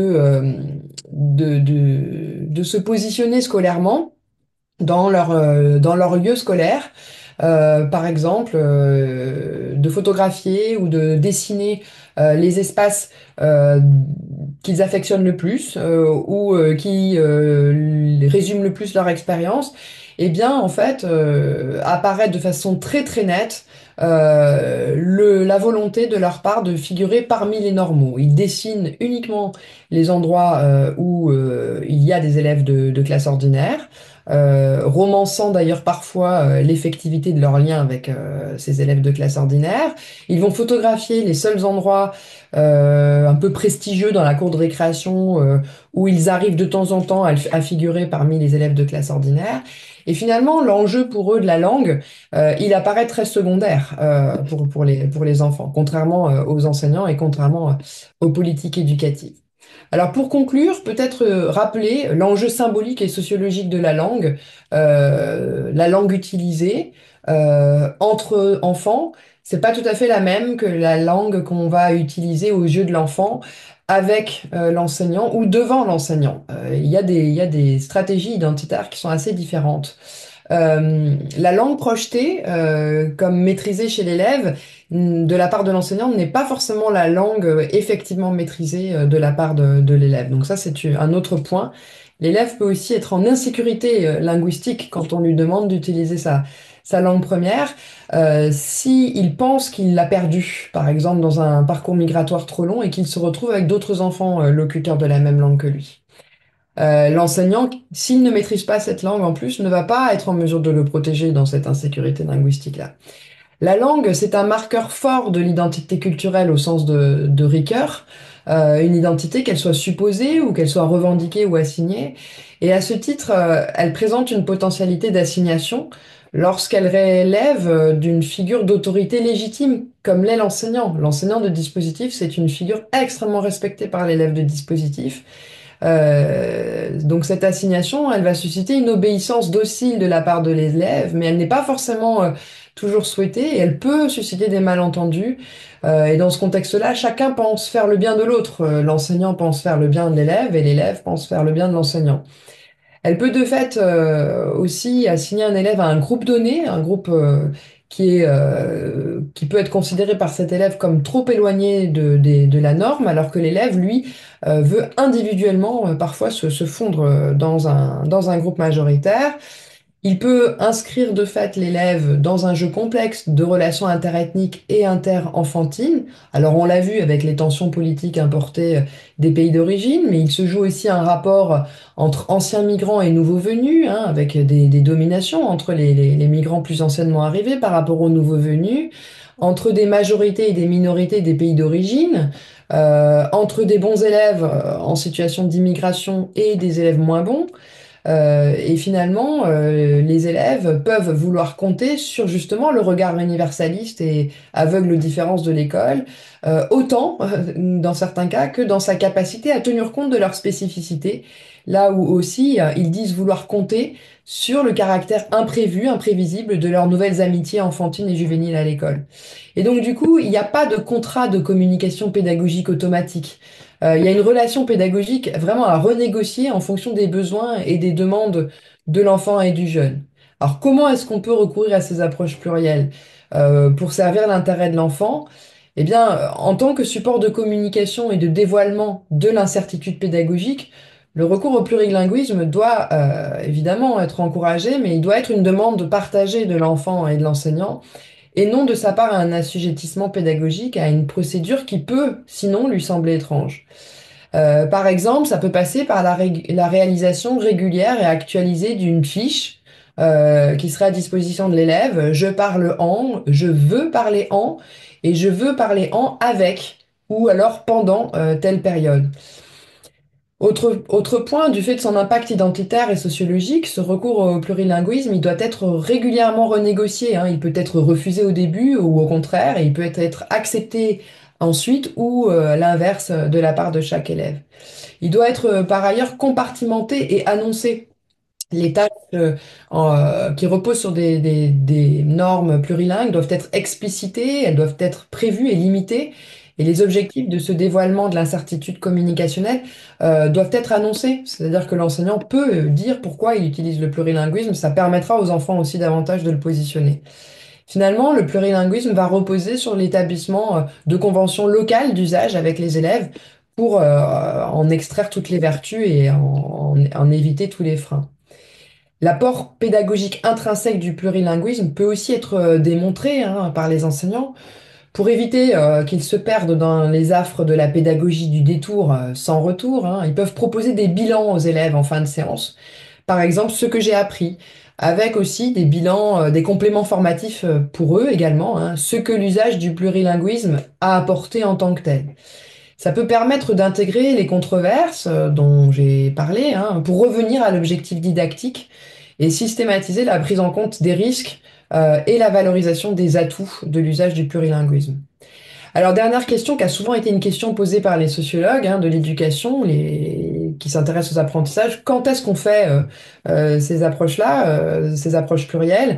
A: de se positionner scolairement, dans leur lieu scolaire, par exemple, de photographier ou de dessiner les espaces qu'ils affectionnent le plus ou qui résument le plus leur expérience, eh bien, en fait, apparaît de façon très très nette la volonté de leur part de figurer parmi les normaux. Ils dessinent uniquement les endroits où il y a des élèves de classe ordinaire romançant d'ailleurs parfois l'effectivité de leur lien avec ces élèves de classe ordinaire. Ils vont photographier les seuls endroits un peu prestigieux dans la cour de récréation où ils arrivent de temps en temps à figurer parmi les élèves de classe ordinaire. Et finalement, l'enjeu pour eux de la langue, il apparaît très secondaire pour les enfants, contrairement aux enseignants et contrairement aux politiques éducatives. Alors pour conclure, peut-être rappeler l'enjeu symbolique et sociologique de la langue utilisée entre enfants, c'est pas tout à fait la même que la langue qu'on va utiliser aux yeux de l'enfant avec l'enseignant ou devant l'enseignant. Il y a des stratégies identitaires qui sont assez différentes. La langue projetée, comme maîtrisée chez l'élève, de la part de l'enseignant, n'est pas forcément la langue effectivement maîtrisée de la part de l'élève. Donc ça, c'est un autre point. L'élève peut aussi être en insécurité linguistique quand on lui demande d'utiliser sa langue première, si il pense qu'il l'a perdue, par exemple dans un parcours migratoire trop long et qu'il se retrouve avec d'autres enfants locuteurs de la même langue que lui. L'enseignant, s'il ne maîtrise pas cette langue en plus, ne va pas être en mesure de le protéger dans cette insécurité linguistique-là. La langue, c'est un marqueur fort de l'identité culturelle au sens de Ricoeur. une identité, qu'elle soit supposée ou qu'elle soit revendiquée ou assignée. Et à ce titre, elle présente une potentialité d'assignation lorsqu'elle relève d'une figure d'autorité légitime, comme l'est l'enseignant. L'enseignant de dispositif, c'est une figure extrêmement respectée par l'élève de dispositif. Donc cette assignation, elle va susciter une obéissance docile de la part de l'élève, mais elle n'est pas forcément toujours souhaitée et elle peut susciter des malentendus. Et dans ce contexte-là, chacun pense faire le bien de l'autre. L'enseignant pense faire le bien de l'élève et l'élève pense faire le bien de l'enseignant. Elle peut de fait aussi assigner un élève à un groupe donné, un groupe qui peut être considéré par cet élève comme trop éloigné de la norme, alors que l'élève, lui, veut individuellement parfois se fondre dans un groupe majoritaire. Il peut inscrire de fait l'élève dans un jeu complexe de relations interethniques et inter-enfantines. Alors on l'a vu avec les tensions politiques importées des pays d'origine, mais il se joue aussi un rapport entre anciens migrants et nouveaux venus, hein, avec des dominations entre les migrants plus anciennement arrivés par rapport aux nouveaux venus, entre des majorités et des minorités des pays d'origine, entre des bons élèves en situation d'immigration et des élèves moins bons. Et finalement, les élèves peuvent vouloir compter sur justement le regard universaliste et aveugle aux différences de l'école, autant dans certains cas que dans sa capacité à tenir compte de leurs spécificités, là où aussi ils disent vouloir compter sur le caractère imprévu, imprévisible de leurs nouvelles amitiés enfantines et juvéniles à l'école. Et donc du coup, il n'y a pas de contrat de communication pédagogique automatique. Il y a une relation pédagogique vraiment à renégocier en fonction des besoins et des demandes de l'enfant et du jeune. Alors, comment est-ce qu'on peut recourir à ces approches plurielles pour servir l'intérêt de l'enfant? Eh bien, en tant que support de communication et de dévoilement de l'incertitude pédagogique, le recours au plurilinguisme doit évidemment être encouragé, mais il doit être une demande partagée de l'enfant et de l'enseignant et non de sa part un assujettissement pédagogique à une procédure qui peut, sinon, lui sembler étrange. Par exemple, ça peut passer par la réalisation régulière et actualisée d'une fiche qui sera à disposition de l'élève. Je parle en, je veux parler en, et je veux parler en avec, ou alors pendant telle période. Autre point, du fait de son impact identitaire et sociologique, ce recours au plurilinguisme, il doit être régulièrement renégocié, hein. Il peut être refusé au début ou au contraire, et il peut être accepté ensuite ou l'inverse de la part de chaque élève. Il doit être par ailleurs compartimenté et annoncé. Les tâches qui reposent sur des normes plurilingues doivent être explicitées, elles doivent être prévues et limitées. Et les objectifs de ce dévoilement de l'incertitude communicationnelle doivent être annoncés. C'est-à-dire que l'enseignant peut dire pourquoi il utilise le plurilinguisme. Ça permettra aux enfants aussi davantage de le positionner. Finalement, le plurilinguisme va reposer sur l'établissement de conventions locales d'usage avec les élèves pour en extraire toutes les vertus et en éviter tous les freins. L'apport pédagogique intrinsèque du plurilinguisme peut aussi être démontré hein, par les enseignants pour éviter qu'ils se perdent dans les affres de la pédagogie du détour sans retour. Hein. Ils peuvent proposer des bilans aux élèves en fin de séance. Par exemple, ce que j'ai appris, avec aussi des bilans, des compléments formatifs pour eux également, hein, ce que l'usage du plurilinguisme a apporté en tant que tel. Ça peut permettre d'intégrer les controverses dont j'ai parlé hein, pour revenir à l'objectif didactique et systématiser la prise en compte des risques et la valorisation des atouts de l'usage du plurilinguisme. Alors, dernière question qui a souvent été une question posée par les sociologues hein, de l'éducation, qui s'intéressent aux apprentissages. Quand est-ce qu'on fait ces approches-là, ces approches plurielles?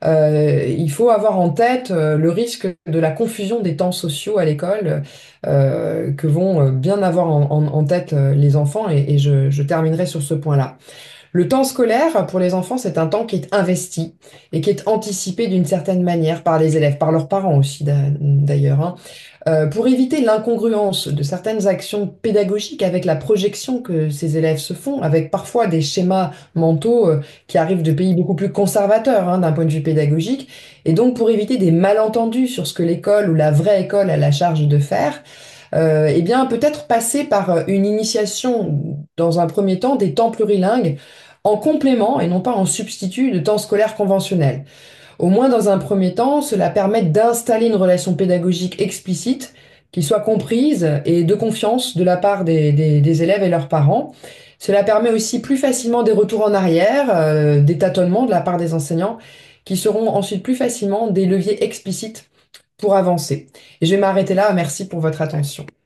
A: Il faut avoir en tête le risque de la confusion des temps sociaux à l'école que vont bien avoir en tête les enfants, et je terminerai sur ce point-là. Le temps scolaire, pour les enfants, c'est un temps qui est investi et qui est anticipé d'une certaine manière par les élèves, par leurs parents aussi d'ailleurs, hein. Pour éviter l'incongruence de certaines actions pédagogiques avec la projection que ces élèves se font, avec parfois des schémas mentaux qui arrivent de pays beaucoup plus conservateurs hein, d'un point de vue pédagogique, et donc pour éviter des malentendus sur ce que l'école ou la vraie école a la charge de faire, eh bien peut-être passer par une initiation dans un premier temps des temps plurilingues en complément et non pas en substitut de temps scolaire conventionnel. Au moins dans un premier temps, cela permet d'installer une relation pédagogique explicite, qui soit comprise et de confiance de la part des élèves et leurs parents. Cela permet aussi plus facilement des retours en arrière, des tâtonnements de la part des enseignants, qui seront ensuite plus facilement des leviers explicites pour avancer. Et je vais m'arrêter là. Merci pour votre attention.